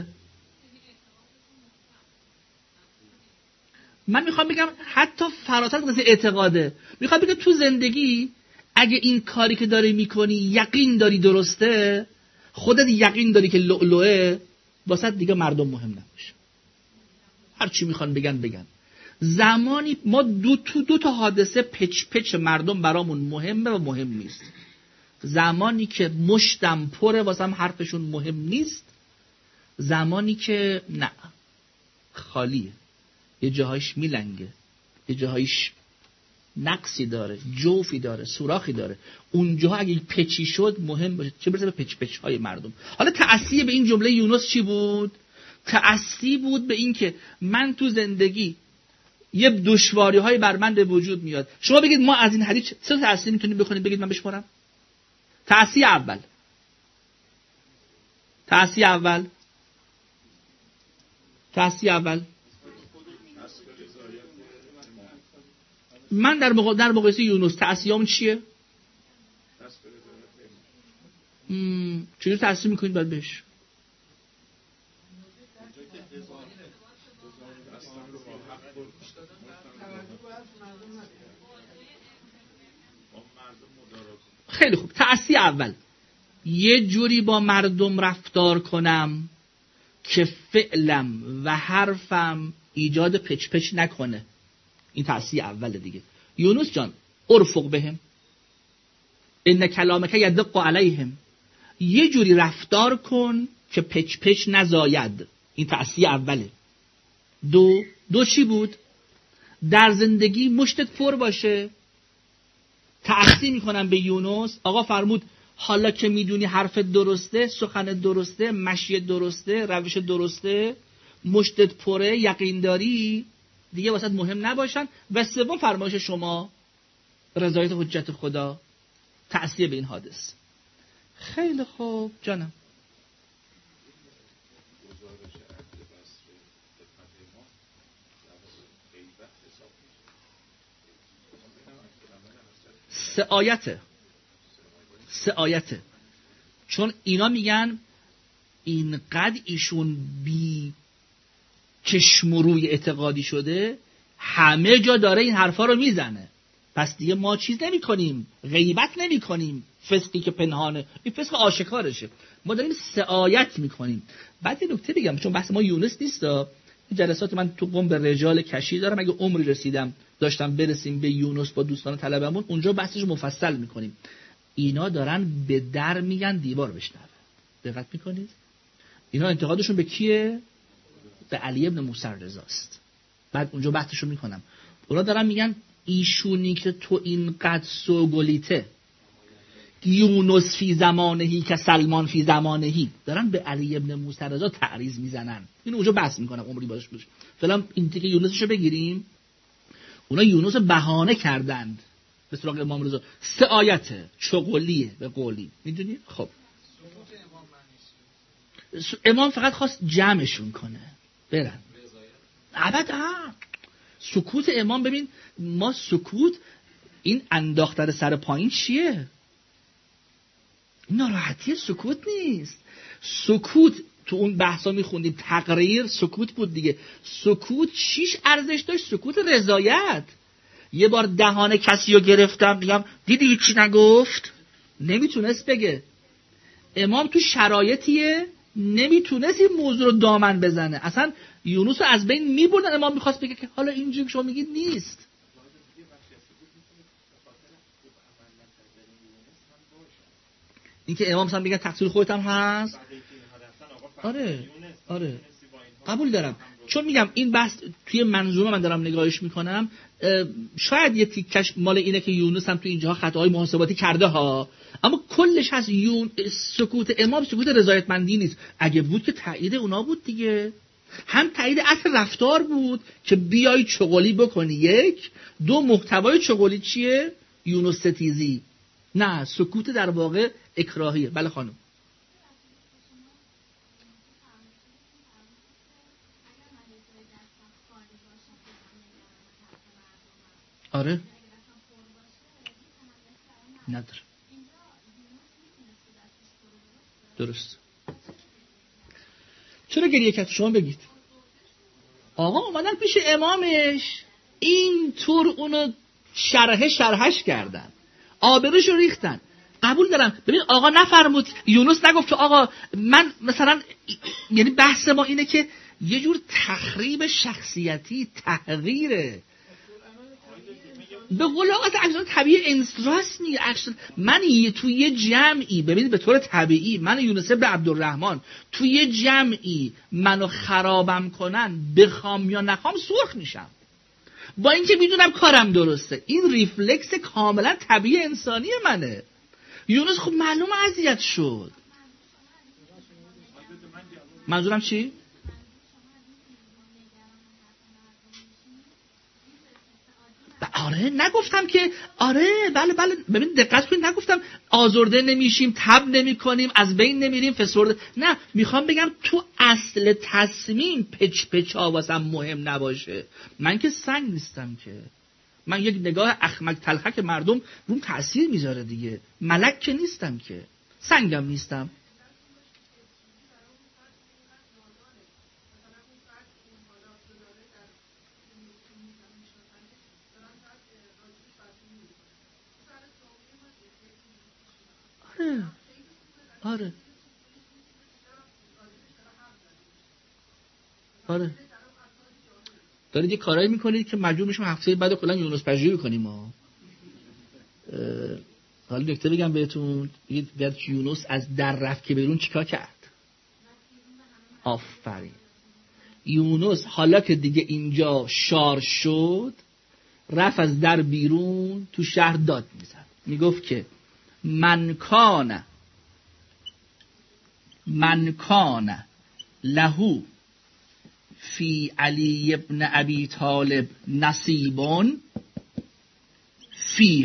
من میخوام بگم حتی فراتر از اعتقاده. میخوام بگم تو زندگی اگه این کاری که داری میکنی یقین داری درسته، خودت یقین داری که لؤلؤه، واسه دیگه مردم مهم نباشه. هر چی میخوان بگن. زمانی ما دو تا حادثه پچ مردم برامون مهمه و مهم نیست. زمانی که مشتم پره واسم حرفشون مهم نیست، زمانی که نه خالیه، یه جاهایش میلنگه، یه جاهایش نقصی داره، جوفی داره، سوراخی داره، اونجا اگه پچی شد مهم باشه، چه برسه به پچ های مردم. حالا تأثیر به این جمله یونس چی بود؟ تأثیر بود به این که من تو زندگی یه دشواری های بر من به وجود میاد. شما بگید ما از این حدیث چه تأثیر میتونیم بکنیم؟ بگید من بشمارم. تأثیر اول من در مقایسه یونس تأثیرام چیه؟ چجور تأثیر میکنید باید بهش؟ خیلی خوب. تأثیر اول یه جوری با مردم رفتار کنم که فعلم و حرفم ایجاد پچ نکنه. این تأثیر اوله دیگه. یونس جان ارفق بهم ان کلامک یدق علیهم، یه جوری رفتار کن که پچ نزاید. این تأثیر اوله. دو چی بود؟ در زندگی مشتت پر باشه. تأثیر میکنم به یونس. آقا فرمود حالا که میدونی حرف درسته، سخن درسته، مشی درسته، روش درسته، مشتت پره، یقین داری، دیگه واسط مهم نباشن. و سوم فرمایش شما، رضایت حجت خدا، تأثیر به این حادث. خیلی خوب جانم. سعایته. چون اینا میگن اینقدر ایشون بی چشم و روی اعتقادی شده، همه جا داره این حرفا رو میزنه. پس دیگه ما چیز نمی کنیم، غیبت نمی کنیم، فسقی که پنهانه، این فسق آشکارشه، ما داریم سعایت میکنیم. بعد یه نکته بگم، چون بحث ما یونس نیست، جلسات من تو قم به رجال کشی دارم، اگه عمری رسیدم داشتم برسیم به یونس با دوستان طلبمون، اونجا بحثش مفصل میکنیم. اینا دارن به در میگن دیوار بشنوه. دقت میکنید؟ اینا انتقادشون به کیه؟ به علی ابن موسی رضاست. بعد اونجا بحثشو میکنم. اونا دارن میگن ایشونی که تو اینقدر سوگلیته یونس فی زمانهی که سلمان فی زمانهی، دارن به علی ابن موسی رضا تعریض میزنن. اینو اونجا بحث میکنم عمری باش باشه. فعلا این تیکه یونسشو بگیریم. اونا یونس بهانه کردند به سراغ امام رضا. 3 آیته چغلیه به قولی، میدونی؟ خب امام فقط خواست جمعشون کنه برن. ابدا سکوت امام، ببین ما سکوت این انداختن سر پایین چیه؟ ناراحتی سکوت نیست. سکوت تو اون بحثا میخوندیم تقریر سکوت بود دیگه. سکوت چیش ارزش داشت؟ سکوت رضایت. یه بار دهان کسی رو گرفتم میگم دیدی هیچی نگفت، نمیتونست بگه. امام تو شرایطیه نمیتونست این موضوع رو دامن بزنه. اصلا یونس رو از بین میبردن، امام میخواست بگه که حالا اینجوری که شما میگید نیست. این که امام مثلا بگه تقصیر خودت هم هست. آره قبول دارم، چون میگم این بحث توی منظومه من دارم نگاهش میکنم. شاید یه تیکش مال اینه که یونس هم توی اینجاها خطاهای محاسباتی کرده ها، اما کلش هست سکوت امام سکوت رضایتمندی نیست. اگه بود که تایید اونا بود دیگه، هم تایید اصل رفتار بود که بیای چغلی بکنی. 1 2 محتوای چغلی چیه؟ یونس ستیزی. نه سکوت در واقع اکراهیه. بله خانم. آره نداره. درست. چرا گریه کرد؟ شما بگید. آقا اومدن پیش امامش اینطور اونو شرحش کردن، آبروشو ریختن. قبول دارم. ببین آقا نفرمود، یونس نگفت که آقا من مثلا، یعنی بحث ما اینه که یه جور تخریب شخصیتی، تحقیره. به قول آقا اکشن طبیعی انستراس نیه. من توی یه جمعی، ببینید به طور طبیعی من یونس ابن عبدالرحمن توی یه جمعی منو خرابم کنن، بخوام یا نخوام سرخ میشم، با اینکه میدونم کارم درسته. این ریفلکس کاملا طبیعی انسانی منه. یونس خب معلوم اذیت شد. منظورم چی؟ آره نگفتم که آره بله ببین دقت کنید، نگفتم آزرده نمیشیم، تب نمی کنیم، از بین نمیریم، فسرده. نه میخوام بگم تو اصل تصمیم پچا واسم مهم نباشه. من که سنگ نیستم که، من یک نگاه اخمک تلخک مردم روم تأثیر میذاره دیگه. ملک که نیستم که، سنگم نیستم. آره دارید یه کارایی میکنید که مجبور میشم هفته بعد کلا یونس پژوهی کنیم ما. حالا نکته بگم بهتون، یه یونس از در رفت که بیرون چیکار کرد؟ آفرین. یونس حالا که دیگه اینجا شار شد، رفت از در بیرون، تو شهر داد میزد، میگفت که من کان لهو فی علی ابن ابی طالب نصیبون فی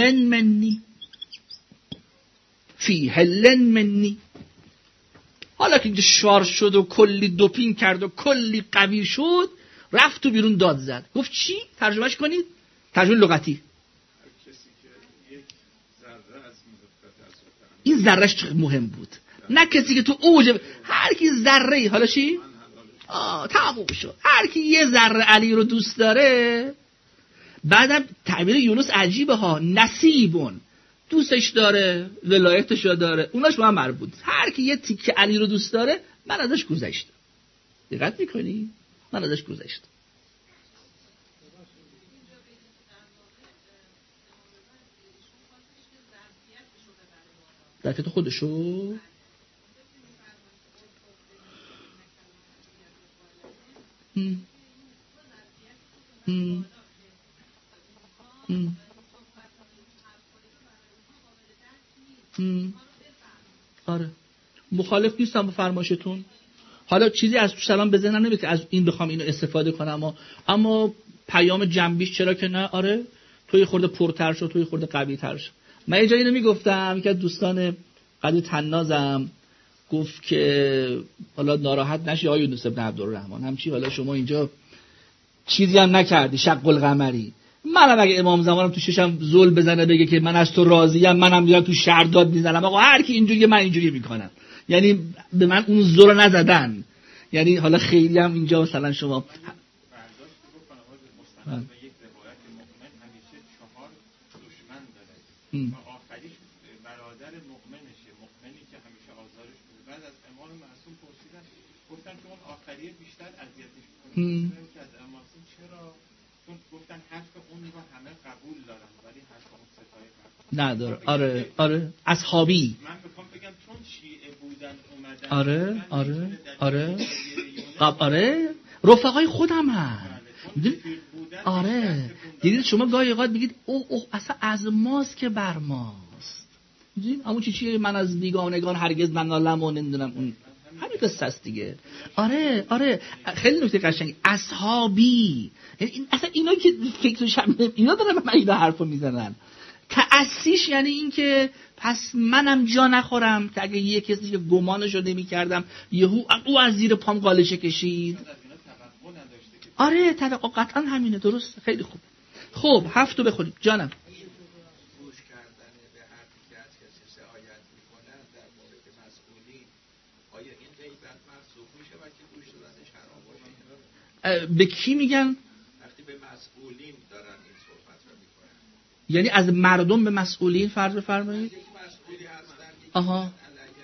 هلن منی. حالا که اینجا شار شد و کلی دوپین کرد و کلی قوی شد، رفت تو بیرون داد زد. گفت چی؟ ترجمهش کنید، ترجمه لغتی. این ذرهش مهم بود، نه کسی که تو اوج. هر کی ذره، حالا چی؟ تموم شد. هر کی یه ذره علی رو دوست داره. بعدم تعبیر یونس عجیبه ها، نصیبون، دوستش داره، ولایتش رو داره، اوناش با هم مربوط. هر کی یه تیکه علی رو دوست داره، من ازش گذشتم. دقت میکنی؟ من ازش گذشتم. در فکر خودشو آره مخالف نیستم با فرمایشتون. حالا چیزی از تو سلام به ذهنم نمیاد که از این بخوام اینو استفاده کنم، اما پیام جنبیش چرا که نه. آره توی خورده پرتر شو، توی خورده قوی تر شو. من یه جایی اینو میگفتم که دوستان قدی تنازم گفت که حالا ناراحت نشی آقای یونس بن عبدالرحمن همچی، حالا شما اینجا چیزی هم نکردی شق القمری، منم اگه امام زمانم تو ششم زل بزنه بگه که من از تو راضیم، منم میرم تو شهرداد میزنم آقا هر کی اینجوری من اینجوری میکنم، یعنی به من اون زل نزدن. یعنی حالا خیلی هم اینجا مثلا شما آخریش برادر مؤمنشه، مؤمنی که همیشه آزارش بوده. بعد از امام معصوم پرسیدن گفتن که اون آخریه بیشتر اذیتش میکنه که از امام معصوم چرا؟ چون گفتن حرف اون رو همه قبول دارن ولی حرف اون ستای قبول نداره. آره اصحابی من میخوام بگم چون شیعه بودن اومدن آره رفقای خودم هم آره دیدید شما گاهی اوقات میگید اوه اصلا از ماست که بر ماست، دیدید همون چیه من از بیگانگان هرگز ننالم و نمیدونم اون همین قصه است دیگه. آره خیلی نکته قشنگی اصحابی، یعنی اصلا اینا که فکرش اینا دارن من اینا حرفو میزنن. تأسیش یعنی این که پس منم جا نخورم که اگه یه کسی که گمانشو نمی‌کردم یهو او از زیر پام قالچه کشید. آره توقع قطعا همینه. درست خیلی خوب. خب 7 بخونیم جانم. گوش کردن به حرفی که از کسی سعایت میکنن در مورد مسئولین، آیا این غیبت محسوب میشه وقتی گوش دادنش حرام باشه؟ به کی میگن؟ وقتی به مسئولین دارن این صحبت رو میکنن، یعنی از مردم به مسئولین فرض بفرمایید. یک مسئولی هستن که آها علیه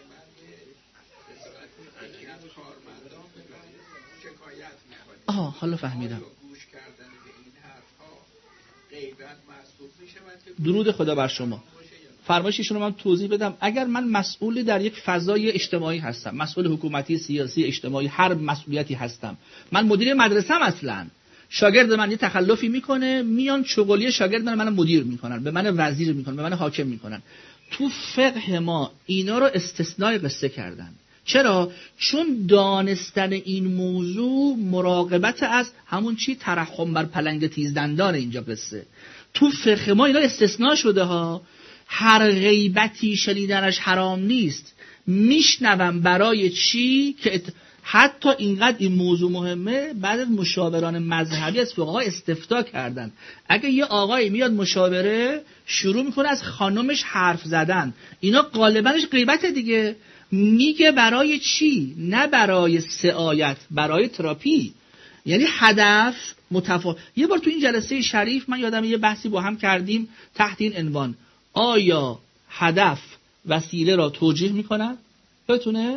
من از کارمندان شکایت میکنن. آها حالا فهمیدم. گوش کردن به این حرفها غیبت محسوب میشه وقتی درود خدا بر شما. فرمایششون رو من توضیح بدم. اگر من مسئولی در یک فضای اجتماعی هستم، مسئول حکومتی، سیاسی، اجتماعی، هر مسئولیتی هستم، من مدیر مدرسه‌ام، اصلا شاگرد من یه تخلفی میکنه، میان چغلی شاگرد من مدیر میکنن، به من وزیر میکنن، به من حاکم میکنن. تو فقه ما اینا رو استثنای قصه کردن. چرا؟ چون دانستن این موضوع مراقبت از همون چی ترحم بر پلنگ تیزدندان اینجا قصه. تو فقه ما اینا استثناء شده ها. هر غیبتی شنیدنش حرام نیست. میشنوم برای چی که حتی اینقدر این موضوع مهمه، بعد از مشاوران مذهبی از فقها استفتاء کردن. اگه یه آقایی میاد مشاوره شروع میکنه از خانمش حرف زدن، اینا غالباًش غیبت دیگه. میگه برای چی؟ نه برای سعایت، برای تراپی. یعنی هدف متفاوت. یه بار تو این جلسه شریف من یادم یه بحثی با هم کردیم تحت این عنوان: آیا هدف وسیله را توجیه میکند؟ بتونه؟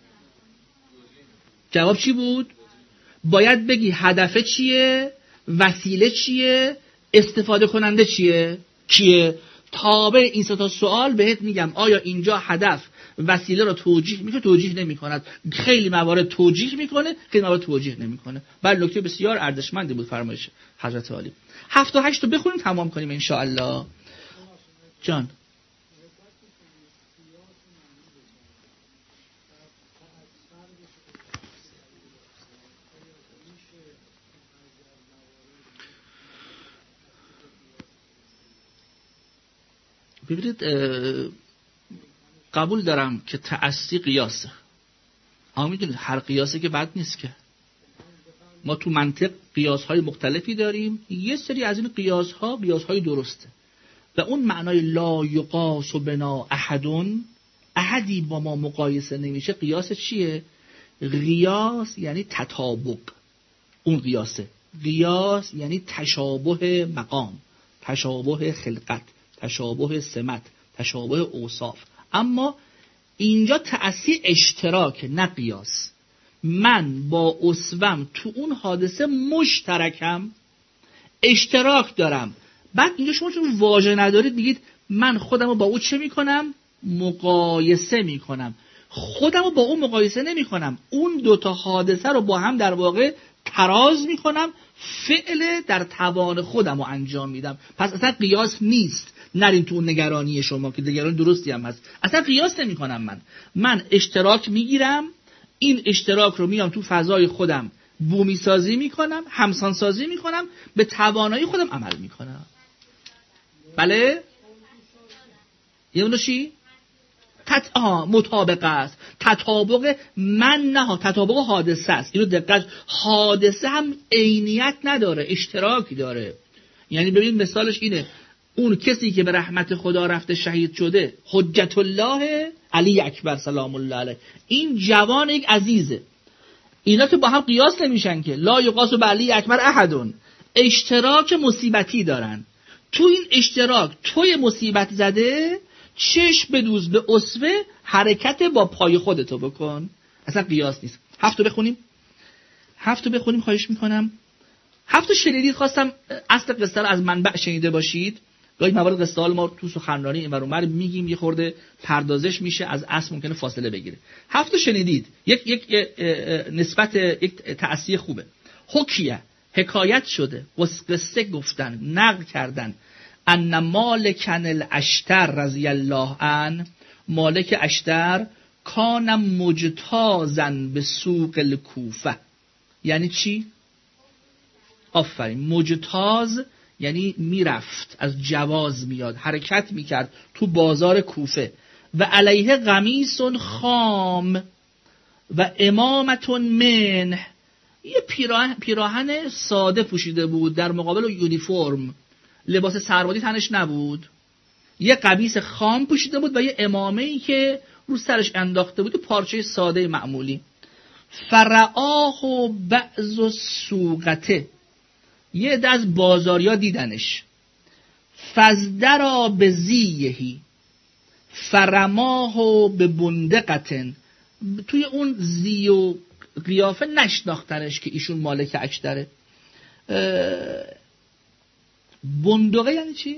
جواب چی بود؟ باید بگی هدف چیه، وسیله چیه، استفاده کننده چیه، کیه. تابع این سه تا سوال بهت میگم آیا اینجا هدف وسیله را توجیه میکنه، توجیه نمیکند. خیلی موارد توجیه میکنه، خیلی موارد توجیه نمیکنه. بله نکته بسیار ارزشمندی بود فرمایش حضرت عالی. 7 و 8 رو بخونیم تمام کنیم ان شاء الله. جان ببینید، قبول دارم که تأسی قیاسه، اما میدونید هر قیاسه که بد نیست که. ما تو منطق قیاس‌های مختلفی داریم، یه سری از این قیاس‌ها قیاس‌های درسته و اون معنای لا یقاس بنا احدون، احدی با ما مقایسه نمیشه. قیاس چیه؟ قیاس یعنی تطابق. اون قیاسه. قیاس یعنی تشابه مقام، تشابه خلقت، تشابه سمت، تشابه اوصاف. اما اینجا تأسی اشتراک نه قیاس. من با اسوم تو اون حادثه مشترکم، اشتراک دارم. بعد اینجا شما چون واژه ندارید میگید من خودم رو با او چه میکنم؟ مقایسه میکنم. خودم رو با اون مقایسه نمیکنم، اون دوتا حادثه رو با هم در واقع تراز میکنم فعل در توان خودم رو انجام میدم. پس اصلا قیاس نیست. نریم تو اون نگرانی شما که نگرانی درستی هم هست. اصلا قیاس نمی کنم. من اشتراک میگیرم، این اشتراک رو میام تو فضای خودم بومی سازی میکنم، همسان سازی میکنم، به توانایی خودم عمل میکنم. بله؟ یه اونو چی؟ مطابقه است. تطابق من نه، تطابق حادثه است. اینو دقت، حادثه هم عینیت نداره، اشتراکی داره. یعنی ببین مثالش اینه، اون کسی که به رحمت خدا رفته شهید شده، حجت الله علی اکبر سلام الله علیه، این جوان یک عزیزه. اینا که با هم قیاس نمیشن که، لا یقاس به علی اکبر احدون. اشتراک مصیبتی دارن. تو این اشتراک توی مصیبت زده، چشم بدوز به اسوه، حرکت با پای خودتو بکن. اصلا قیاس نیست. 7 بخونیم خواهش میکنم. 7 شنیدید، خواستم اصل قصه رو از منبع شنیده باشید. گاهی موارد قصه ها ما تو سخنرانی این ور اون ور میگیم، یه خورده پردازش میشه، از اصل ممکنه فاصله بگیره. 7 شنیدید. یک نسبت، یک تأثیر خوبه. حکیه، حکایت شده، قصه گفتن، نقل کردن، ان مالک الاشتر رضی الله عنه، مالک اشتر کان مجتازا به سوق الکوفه. یعنی چی؟ آفرین. مجتاز یعنی میرفت، از جواز میاد، حرکت میکرد تو بازار کوفه. و علیه قمیص خام و امامت منه، یه پیراهن ساده پوشیده بود، در مقابل یونیفرم، لباس سربازی تنش نبود. یه قمیص خام پوشیده بود و یه امامه‌ای که رو سرش انداخته بود، پارچه ساده معمولی. فرعاه و بعض سوقته، یه عده از بازاریا دیدنش. فزدرا به زیهی فرماه و به بندقتن، توی اون زی و قیافه نشناختنش که ایشون مالک اشتره. بندقه یعنی چی؟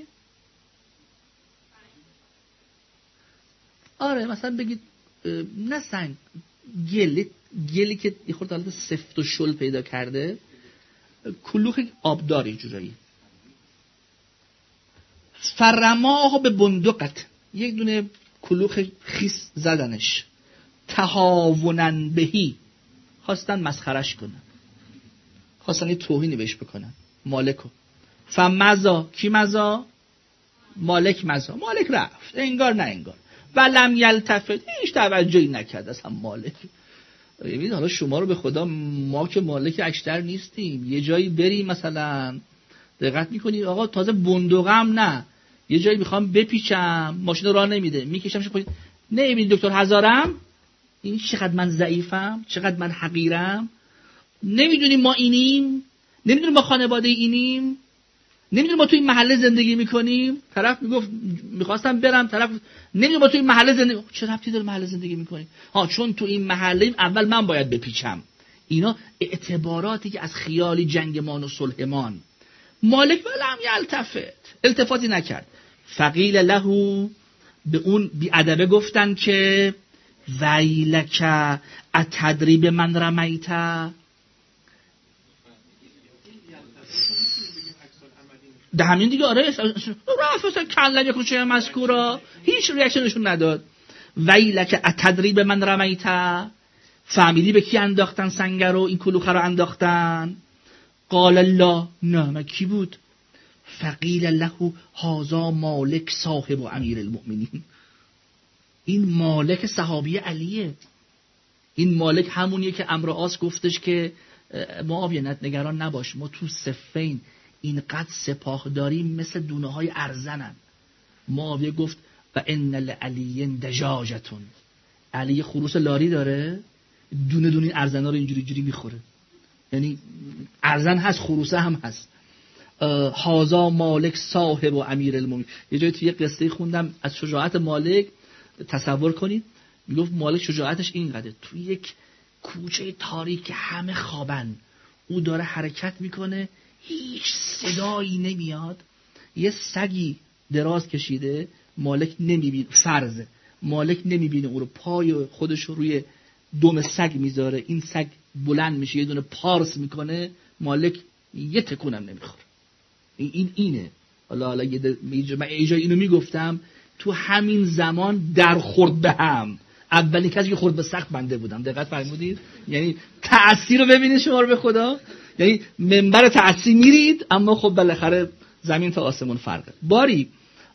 آره مثلا بگید نه سنگ، گلی که یه خورده حالت سفت و شل پیدا کرده، کلوخ آبداری جورایی. فرماه به بندقت، یک دونه کلوخ خیس زدنش. تهاونن بهی، خواستن مسخرش کنن، خواستن یه توهینی بهش بکنن مالکو. فمزا، کی مزا؟ مالک مزا، مالک رفت انگار نه انگار. ولم یلتفت، هیچ توجهی نکرد اصلا مالک. ببینید حالا شما رو به خدا، ما که مالک اشتر نیستیم، یه جایی بریم مثلا دقت میکنید آقا تازه بندقم نه، یه جایی میخوام بپیچم ماشین راه نمیده، میکشمش پایین. نمیبینید دکتر هزارم، این چقدر من ضعیفم، چقدر من حقیرم. نمیدونیم ما اینیم، نمیدونیم ما خانواده اینیم، نمیدونیم ما تو این محله زندگی میکنیم. طرف میگفت میخواستم برم، طرف نمیدونیم ما تو این محله زندگی، چه ربطی داره محله زندگی میکنیم؟ چون تو این محله اول من باید بپیچم. اینا اعتباراتی که از خیالی جنگمان و صلحمان. مالک ولم یلتفت، التفاتی نکرد. فقیل له، به اون بیادبه گفتن که ویلک اتدری به من رمیت. ده همین دیگه. آره رفت کلن یک روچه مذکورا، هیچ ریاکشنشون نداد. ویلک اتدری به من رمیت، فهمیدی به کی انداختن سنگر رو، این کلوخه رو انداختن؟ قال الله، نه کی بود؟ فقیل له هذا مالک صاحب و امیر المؤمنین، این مالک صحابی علیه. این مالک همونیه که عمرو عاص گفتش که معاویه نگران نباش، ما تو صفین اینقدر سپاه داریم مثل دونه های ارزنن. معاویه گفت و ان لعلی دجاجتون، علی خروس لاری داره، دونه دونه ارزنا رو اینجوری میخوره. یعنی ارزن هست، خروسه هم هست. هازا مالک صاحب و امیر المؤمنین. یه جایی توی قصه خوندم از شجاعت مالک، تصور کنید میگفت مالک شجاعتش اینقدر، توی یک کوچه تاریک همه خوابن، او داره حرکت میکنه، هیچ صدایی نمیاد، یه سگی دراز کشیده، مالک نمیبینه، فرضه مالک نمیبینه او رو، پای خودش رو روی دم سگ میذاره، این سگ بلند میشه یه دونه پارس میکنه، مالک یه تکونم نمیخوره. اینه. حالا من ایجا اینو میگفتم تو همین زمان در خورد به هم. اولین کسی که خورد به سقف بنده بودم. دقت فرمودید؟ یعنی تأثیر رو ببینید شما رو به خدا. یعنی منبر تأثیر میرید اما خب بالاخره زمین تا آسمون فرقه. باری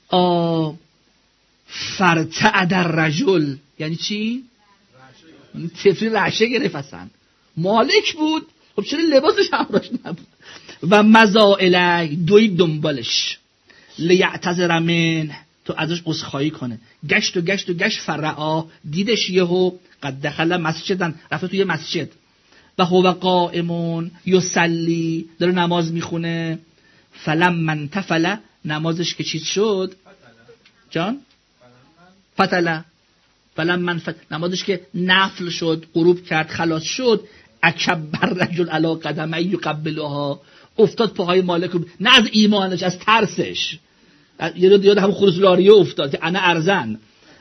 فرتع در رجل یعنی چی؟ این طفلی رعشه گرفت اصلا. مالک بود خب چرا لباسش همراش نبود؟ و مزائله دوید دنبالش لیعتذر منه تو ازش عذرخواهی کنه. گشت و گشت و گشت فرعا دیدش یهو قد دخل مسجدن رفته توی مسجد و هو قائمون یصلی داره نماز میخونه. فلم من تفل نمازش که چیز شد جان فتله فلم من نمازش که نفل شد غروب کرد خلاص شد. اکبر رجل علی قدمه یقبلها افتاد پاهای مالک نه از ایمانش از ترسش. یاد همون خروس لاریه افتاد که انا ارزن.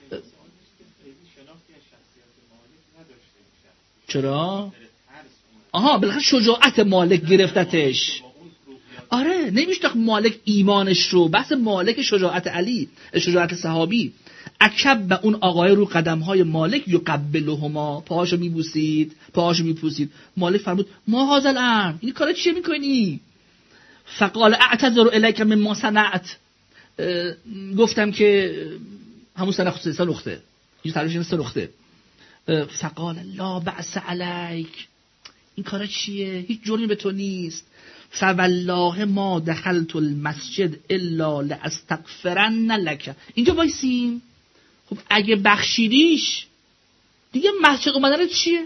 چرا؟ آها بالاخره شجاعت مالک گرفتتش. آره نمیشه مالک ایمانش رو بحث مالک شجاعت علی شجاعت صحابی. اکب اون آقای رو قدمهای مالک یقبلهما پاهاشو میبوسید پاهاشو میپوسید. مالک فرمود ما هذا الامر این کارا چیه میکنی؟ فقال اعتذر الیک مما صنعت گفتم که همون سه نقطه یه تعریفش سه نقطه. فقال لا بأس علیک این کارا چیه؟ هیچ جرمی به تو نیست. فوالله ما دخلت المسجد الا لاستغفرن لك. اینجا وایسیم. خب اگه بخشیدیش دیگه مسجد اومدن چیه؟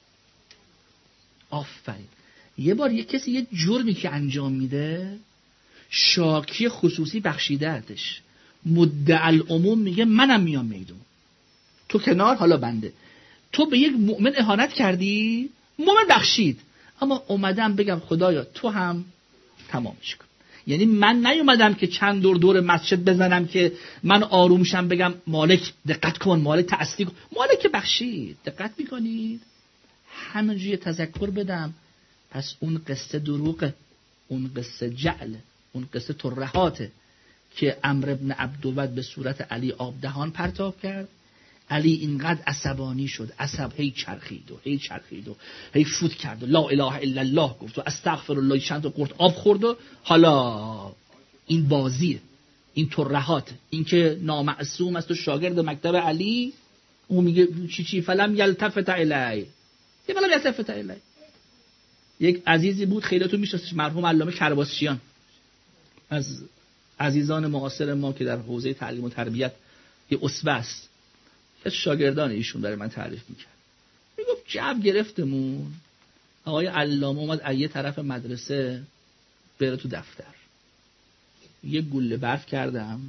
آفرین. یه بار یه کسی یه جرمی که انجام میده شاکی خصوصی بخشیدهش مدعی العموم میگه منم میام میدون تو کنار حالا بنده. تو به یک مؤمن اهانت کردی مؤمن بخشید اما اومدم بگم خدایا تو هم تمامش کن. یعنی من نیومدم که چند دور مسجد بزنم که من آرومشم بگم مالک دقت کن مالک تأثیر کن. مالک بخشید دقت میکنید همینجوری تذکر بدم. پس اون قصه دروغه اون قصه جعل اون قصه ترهاته که عمرو بن عبدود به صورت علی آب دهان پرتاب کرد. علی اینقدر عصبانی شد عصب هی چرخید و هی فوت کرد و لا اله الا الله گفت و استغفر الله چند تا قرت آب خورد و حالا این بازیه این ترهات این که نامعصوم است و شاگرد مکتب علی اون میگه چی فلم یلتفت الی فلم یلتفت الی. یک عزیزی بود خیلیتون میشناسید مرحوم علامه کرباسچیان از عزیزان معاصر ما که در حوزه تعلیم و تربیت یه اسوه است. از شاگردان ایشون برای من تعریف میکرد میگفت جو گرفتمون آقای علامه اومد از یه طرف مدرسه بره تو دفتر یه گوله برف کردم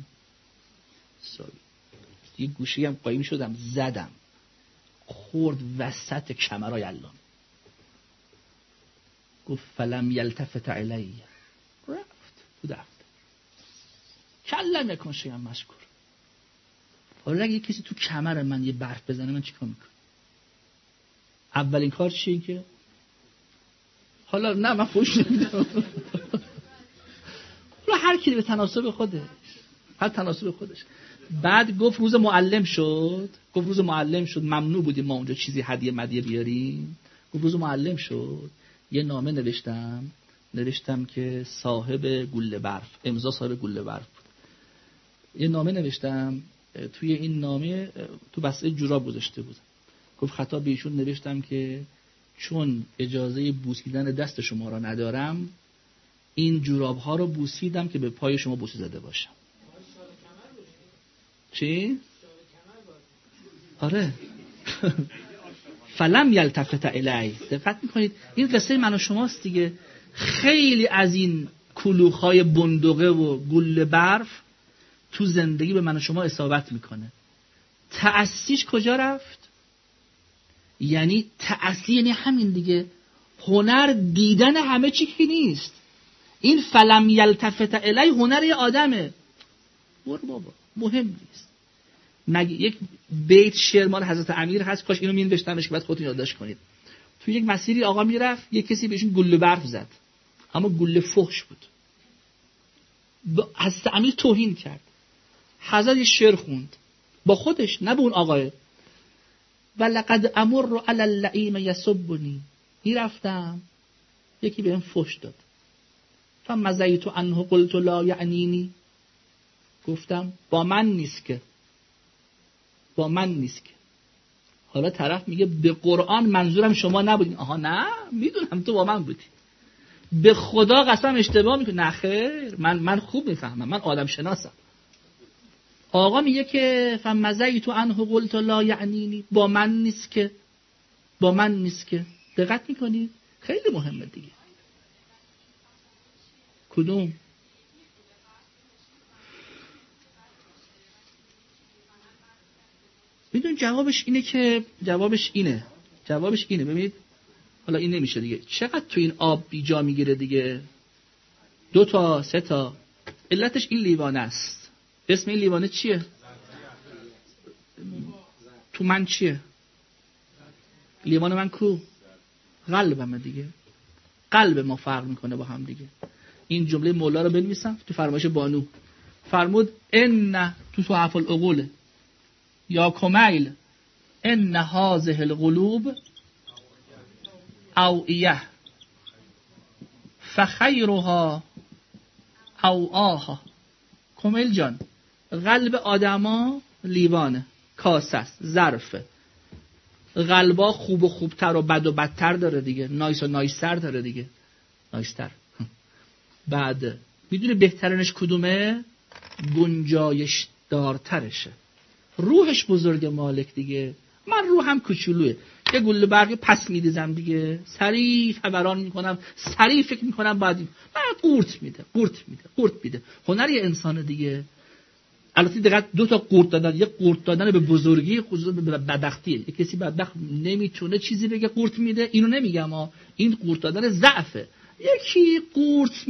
یه گوشی هم قایم شدم زدم خورد وسط کمرای علامه. گفت فلم یلتفت علی رفت تو دفتر کلم یکن شیم مشکور. حالا اگه کسی تو کمر من یه برف بزنه من چیکار میکنم؟ اولین کار چیه که حالا نه من فوش نمیدم حالا هر کی به تناسب خودش هر تناسب خودش. بعد گفت روز معلم شد ممنوع بودیم ما اونجا چیزی هدیه مدیه بیاریم. گفت روز معلم شد یه نامه نوشتم که صاحب گوله برف امضا صاحب گوله برف بود. یه نامه نوشتم توی این نامه تو بسته جوراب گذاشته بود. گفت خطاب به ایشون نوشتم که چون اجازه بوسیدن دست شما را ندارم این جوراب ها رو بوسیدم که به پای شما بوسه زده باشم. چی؟ آره فلم یلتفت الی. دقت میکنید این قصه من و شماست دیگه. خیلی از این کلوخای بندقه و گل برف تو زندگی به من و شما اصابت میکنه. تأسیش کجا رفت؟ یعنی تأسی یعنی همین دیگه هنر دیدن همه چی که نیست. این فلم یلتفت الی هنر یه آدمه. برو بابا مهم نیست. مگه یک بیت شعر مال حضرت امیر هست کاش اینو می‌نوشتمش که بعد خودتون یادداشت کنید. تو یک مسیری آقا میرفت یک کسی بهشون گل برف زد. اما گله فحش بود. حضرت امیر توهین کرد. حضرت یه شعر خوند با خودش، نه به اون آقای. ولقد امر علی اللئیم یسبنی، میرفتم یکی بهم فحش داد، فمزیت عنه قلت لا یعنینی، گفتم با من نیست که، با من نیست که. حالا طرف میگه به قرآن منظورم شما نبودین. آها نه، میدونم تو با من بودی. به خدا قسم اشتباه میکنی. نه خیر، من خوب میفهمم، من آدم شناسم. آقا میگه که فمزیت عنه قلت لا یعنینی، با من نیست که، با من نیست که. دقت میکنید؟ خیلی مهمه دیگه. کدوم؟ میدون جوابش اینه که جوابش اینه ببینید، حالا این نمیشه دیگه. چقدر تو این آب بیجا میگیره دیگه؟ 2 تا 3 تا. علتش این لیوانه است. اسم این لیوانه چیه؟ تو من چیه؟ لیوان من کو؟ قلبمه دیگه. قلب ما فرق میکنه با هم دیگه. این جمله مولا رو بنویسم تو فرمایش بانو. فرمود ان تو صحف العقول یا کمیل ان هذه القلوب اوعیه فخیرها اوعاها. کمیل جان، قلب آدما لیوانه، کاسه است، ظرفه. قلبا خوب و خوبتر و بد و بدتر داره دیگه، نایس و نایستر داره دیگه، نایستر. بعد میدونی بهترینش کدومه؟ گنجایش دارترشه. روحش بزرگ مالک دیگه. من روحم کوچولوئه، یه گوله برقی پس میریزم دیگه، سریع فوران میکنم، سریع فکر میکنم بعد قورت میده. هنر یه انسان دیگه. البته دقیقاً 2 تا قورت دادن، یک قورت دادن به بزرگی، خصوصا به بدبختیه. یک کسی بدبخت نمیتونه چیزی بگه قورت میده، اینو نمیگم ها، این قورت دادن ضعفه. یکی قورت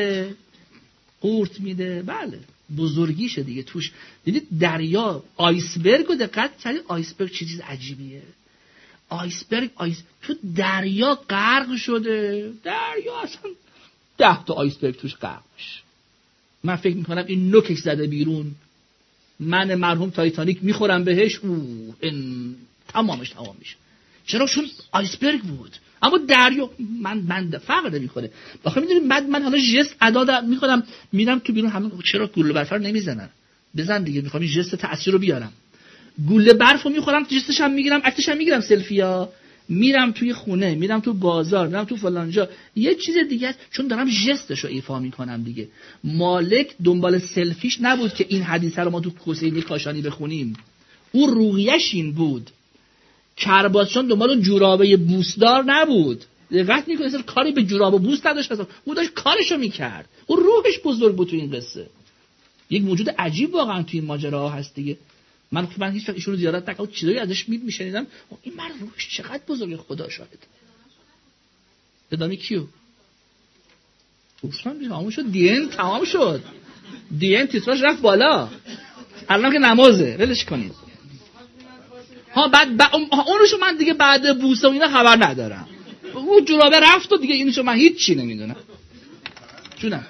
میده، بله، بزرگیشه دیگه توش. دیدید دریا آیسبرگ رو دقت کردید؟ آیسبرگ چه چیز عجیبیه. آیسبرگ تو دریا غرق شده، دریا اصلا 10 تا آیسبرگ توش غرق میشه. من فکر میکنم این نوکش زده بیرون، من مرحوم تایتانیک میخورم بهش، این تمام میشه. چرا؟ چون آیسبرگ بود. اما دریا من فرق نمیکنه. آخه میدونید بعد من حالا ژست ادا میکنم، میرم تو بیرون، همه چرا گوله برف رو نمیزنن؟ بزن دیگه، میخوام این ژست تاثیر رو بیارم. گوله برفو میخورم، ژستش هم میگیرم، عکسش هم میگیرم، سلفیا. میرم توی خونه، میرم تو بازار، میرم تو فلان جا، یه چیز دیگه، چون دارم ژستشو ایفا میکنم دیگه. مالک دنبال سلفیش نبود که این حدیث رو ما تو حسینی کاشانی بخونیم. او روحیش این بود. کرباسچان دنبال اون جورابه بوسدار نبود. دقت میکنه اصلا کاری به جوراب و بوس نداشت، اصلا او داشت کارشو میکرد. او روحش بزرگ بود تو این قصه. یک موجود عجیب واقعا تو این ماجراها هست دیگه. من هیچ وقت ایشونو زیارت نکردم، چیزایی ازش میشنیدم، این مرد روحش چقدر بزرگه، خدا شاهد. ادامه کیو؟ گفتم تمام شد، تمام شد. تیتراژ رفت بالا. الان که نمازه، ولش کنید. بعد اونشو من دیگه بعد بوسه و اینا خبر ندارم. اون جورابه رفت و دیگه اینشو من هیچ نمیدونم. جونم.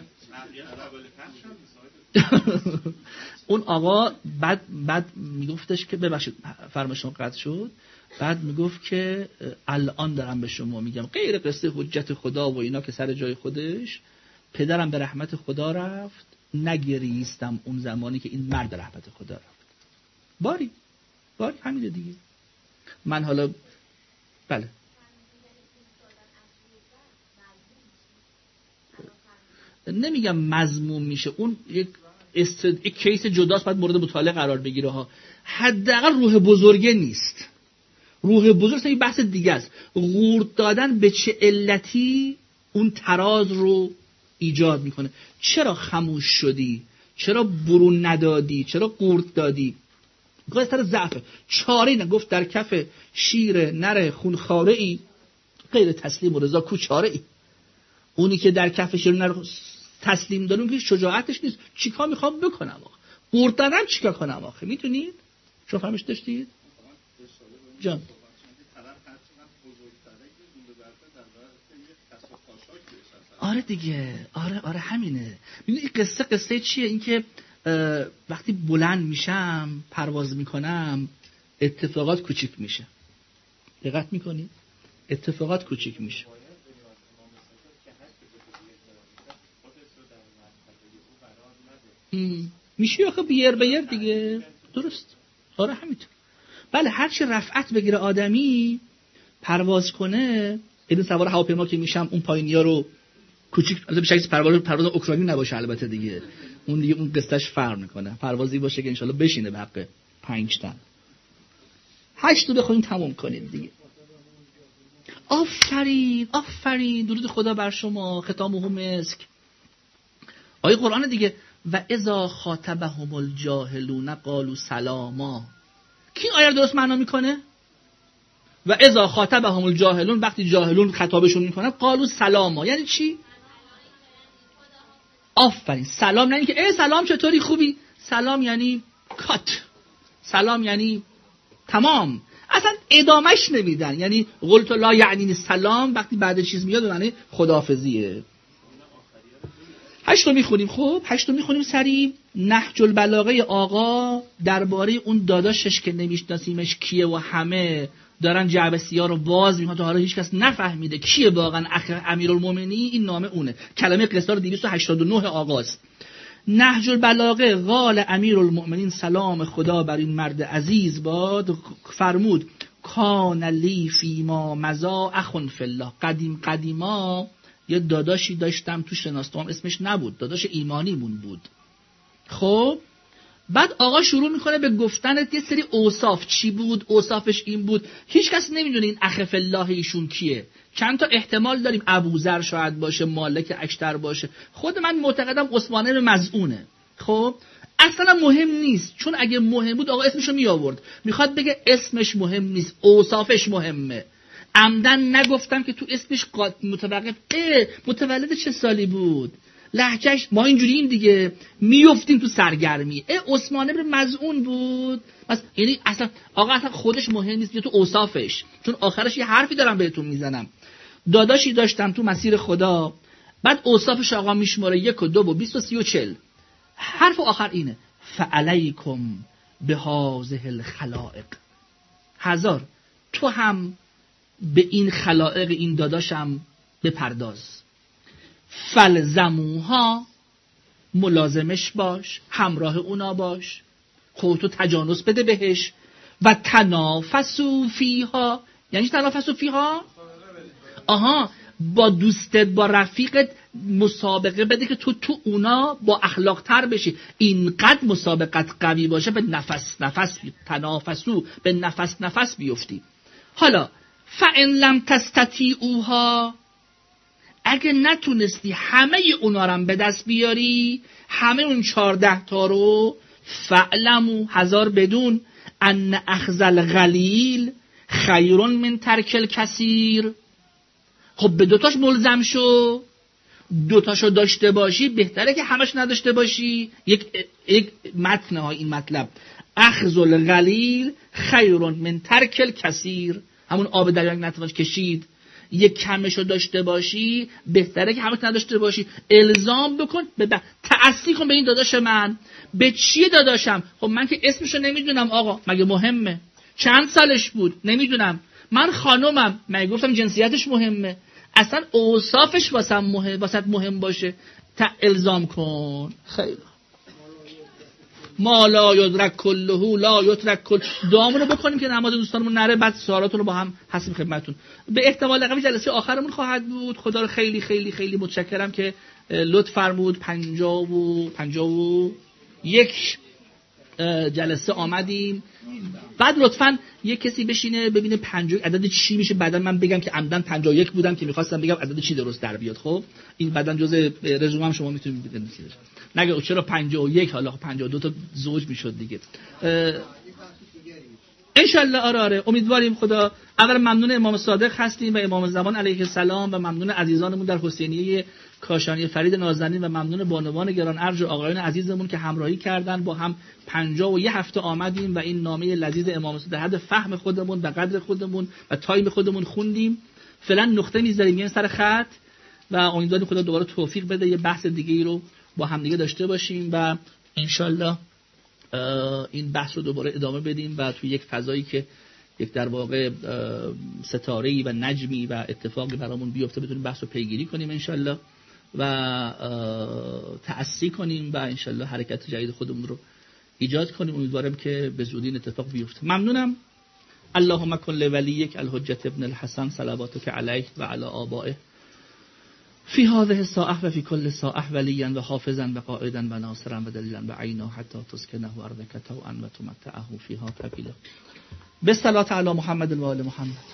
اون آقا بعد میگفتش که ببخشید فرمایشتون قطع شد. بعد میگفت که الان دارم به شما میگم، غیر قصه حجت خدا و اینا که سر جای خودش، پدرم به رحمت خدا رفت، نگریستم اون زمانی که این مرد رحمت خدا رفت. باری همینه دیگه. من حالا بله نمیگم مذموم میشه، اون یک کیس جداست، باید مورد مطالعه قرار بگیره ها. حداقل روح بزرگه نیست. روح بزرگ یه بحث دیگه است. قورت دادن به چه علتی اون تراز رو ایجاد میکنه. چرا خموش شدی؟ چرا برون ندادی؟ چرا قورت دادی؟ گفت سر ضعفه. چاره نه، گفت در کف شیر نر خونخواره ای غیر تسلیم و رضا کو چاره ای. اونی که در کف شیر نر تسلیم داره اون که شجاعتش نیست. چیکار میخوام بکنم آخه؟ قورت دادم چیکار کنم آخه؟ میتونید؟ شما فهمش داشتید؟ جان آره دیگه، آره همینه. میدونی این قصه چیه؟ این که وقتی بلند میشم پرواز میکنم اتفاقات کوچیک میشه. دقت میکنی؟ اتفاقات کوچیک میشه. میشه آخه بیر به یر دیگه. درست. آره همینطور. بله هرچی رفعت بگیره آدمی پرواز کنه، این سوار هواپیما که میشم اون پایینیا رو کوچیک، البته به شکلی پرواز اوکراینی نباشه البته دیگه، اون دیگه اون قصهش فرق میکنه. پروازی باشه که انشالله بشینه به حق 5 تن 8 رو بخوایم تموم کنید دیگه. آفرین درود خدا بر شما. ختامه مسک. آیه قرآن دیگه. و اذا خاطبهم الجاهلون قالوا سلاما. کی آیه رو درست معنا میکنه؟ و اذا خاطبهم الجاهلون، وقتی جاهلون خطابشون میکنن قالوا سلاما یعنی چی؟ آفرین. سلام یعنی که سلام چطوری خوبی؟ سلام یعنی کات. سلام یعنی تمام. اصلا ادامش نمیدن. یعنی قلت لا یعنی سلام، وقتی بعد چیز میاد یعنی خداحافظیه. 8 رو میخونیم. خب 8 رو میخونیم سریع. نهج البلاغه آقا درباره اون داداشش که نمیشناسیمش کیه و همه دارن جعبه سیاه رو باز میکنن تا حالا هیچ کس نفهمیده کیه واقعا امیرالمومنین. این نامه اونه. کلمه قصار 289 آقاست. نهج البلاغه. قال امیرالمومنین سلام خدا بر این مرد عزیز باد فرمود کان لی فی ما مضا اخ فی الله. قدیما یه داداشی داشتم تو شناسنامه‌ام اسمش نبود، داداش ایمانیمون بود. خب بعد آقا شروع میکنه به گفتن یه سری اوصاف. چی بود؟ اوصافش این بود. هیچ کس نمیدونه این اخ فی الله ایشون کیه. چند تا احتمال داریم. ابوذر شاید باشه، مالک اشتر باشه. خود من معتقدم عثمان بن مظعونه. خب اصلا مهم نیست، چون اگه مهم بود آقا اسمشو می آورد. میخواد بگه اسمش مهم نیست، اوصافش مهمه. عمدن نگفتم که تو اسمش متوقف. متولد چه سالی بود، لهجهش. ما اینجوریم دیگه، میافتیم تو سرگرمی. عثمان بن مظعون بود. پس یعنی اصلا آقا اصلا خودش مهم نیست، تو اوصافش. چون آخرش یه حرفی دارم بهتون میزنم. داداشی داشتم تو مسیر خدا. بعد اوصافش آقا میشماره 1 و 2 و 20 و 30 و 40. حرف آخر اینه فعلیکم بهذه الخلائق. هزار تو هم به این خلائق این داداشم بپرداز. فلزموها ملازمش باش، همراه اونا باش، خودتو تجانس بده بهش. و تنافسوا فیها. یعنی تنافسوا فیها؟ آها، با دوستت با رفیقت مسابقه بده که تو اونا با اخلاق تر بشی. اینقدر مسابقت قوی باشه به نفس تنافسو، به نفس بیفتی. حالا فَإِن لَمْ تَسْتَطِیعُوها، اگه نتونستی همه اونا رو به دست بیاری، همه اون 14 تا رو، فَاعْلَمُوا، هزار بدون، ان اخذ القلیل خیر من ترک الکثیر. خب به 2 تاش ملزم شو. 2 تاشو داشته باشی بهتره که همش نداشته باشی. یک متن ها این مطلب. اخذ القلیل خیر من ترک الکثیر. همون آب دریا نتواش کشید. یک کمشو داشته باشی بهتره که همش نداشته باشی. الزام بکن، تأسی کن به این داداش من. به چیه داداشم؟ خب من که اسمشو نمیدونم آقا، مگه مهمه؟ چند سالش بود؟ نمیدونم. من خانومم، مگه گفتم جنسیتش مهمه؟ اصلا اوصافش واسط مهم باشه. الزام کن. خیلی ما لا یدرک کله لا یترک کل. دعامون رو بکنیم که نماز دوستانمون نره. بعد سوالاتون رو با هم هستیم خدمتتون. به احتمال قوی جلسه آخرمون خواهد بود. خدا رو خیلی خیلی خیلی متشکرم که لطف فرمود. 51 جلسه آمدیم. بعد لطفاً یک کسی بشینه ببینه 51 عدد چی میشه. بعدا من بگم که عمدن 51 بودم که میخواستم بگم عدد چی درست در بیاد. خب این بعدا جزء رزومه هم شما میتونید ببینید. نگه چرا 51 حالا 52 تا زوج میشد دیگه. انشالله. آره امیدواریم. خدا اول ممنون امام صادق هستیم و امام زمان علیه السلام و ممنون عزیزانمون در حسینیه کاشانی فرید نازنین و ممنون بانوان گران ارج و آقایان عزیزمون که همراهی کردن. با هم 51 هفته آمدیم و این نامه لذیذ امام صادق در حد فهم خودمون و قدر خودمون و تایم خودمون خوندیم. فعلا نقطه میذاریم یعنی سر خط. و امیدواریم خدا دوباره توفیق بده یه بحث دیگه ای رو با هم دیگه داشته باشیم و انشالله این بحث رو دوباره ادامه بدیم و توی یک فضایی که یک در واقع ستاره‌ای و نجمی و اتفاقی برامون بیفته بتونیم بحث رو پیگیری کنیم انشالله و تأسی کنیم و انشالله حرکت جدید خودمون رو ایجاد کنیم. امیدوارم که به زودی این اتفاق بیفته. ممنونم. اللهم کن لولیک الحجة ابن الحسن صلواتک علیه و علی آبائه فی هذه الساعه و فی کل ساعه ولیا و حافظا و قائدا و ناصرا و دلیلا و عینا حتی تسکنه ارضک طوعا و تمتعه فیها طویلا. بالصلاة علی محمد و آل محمد.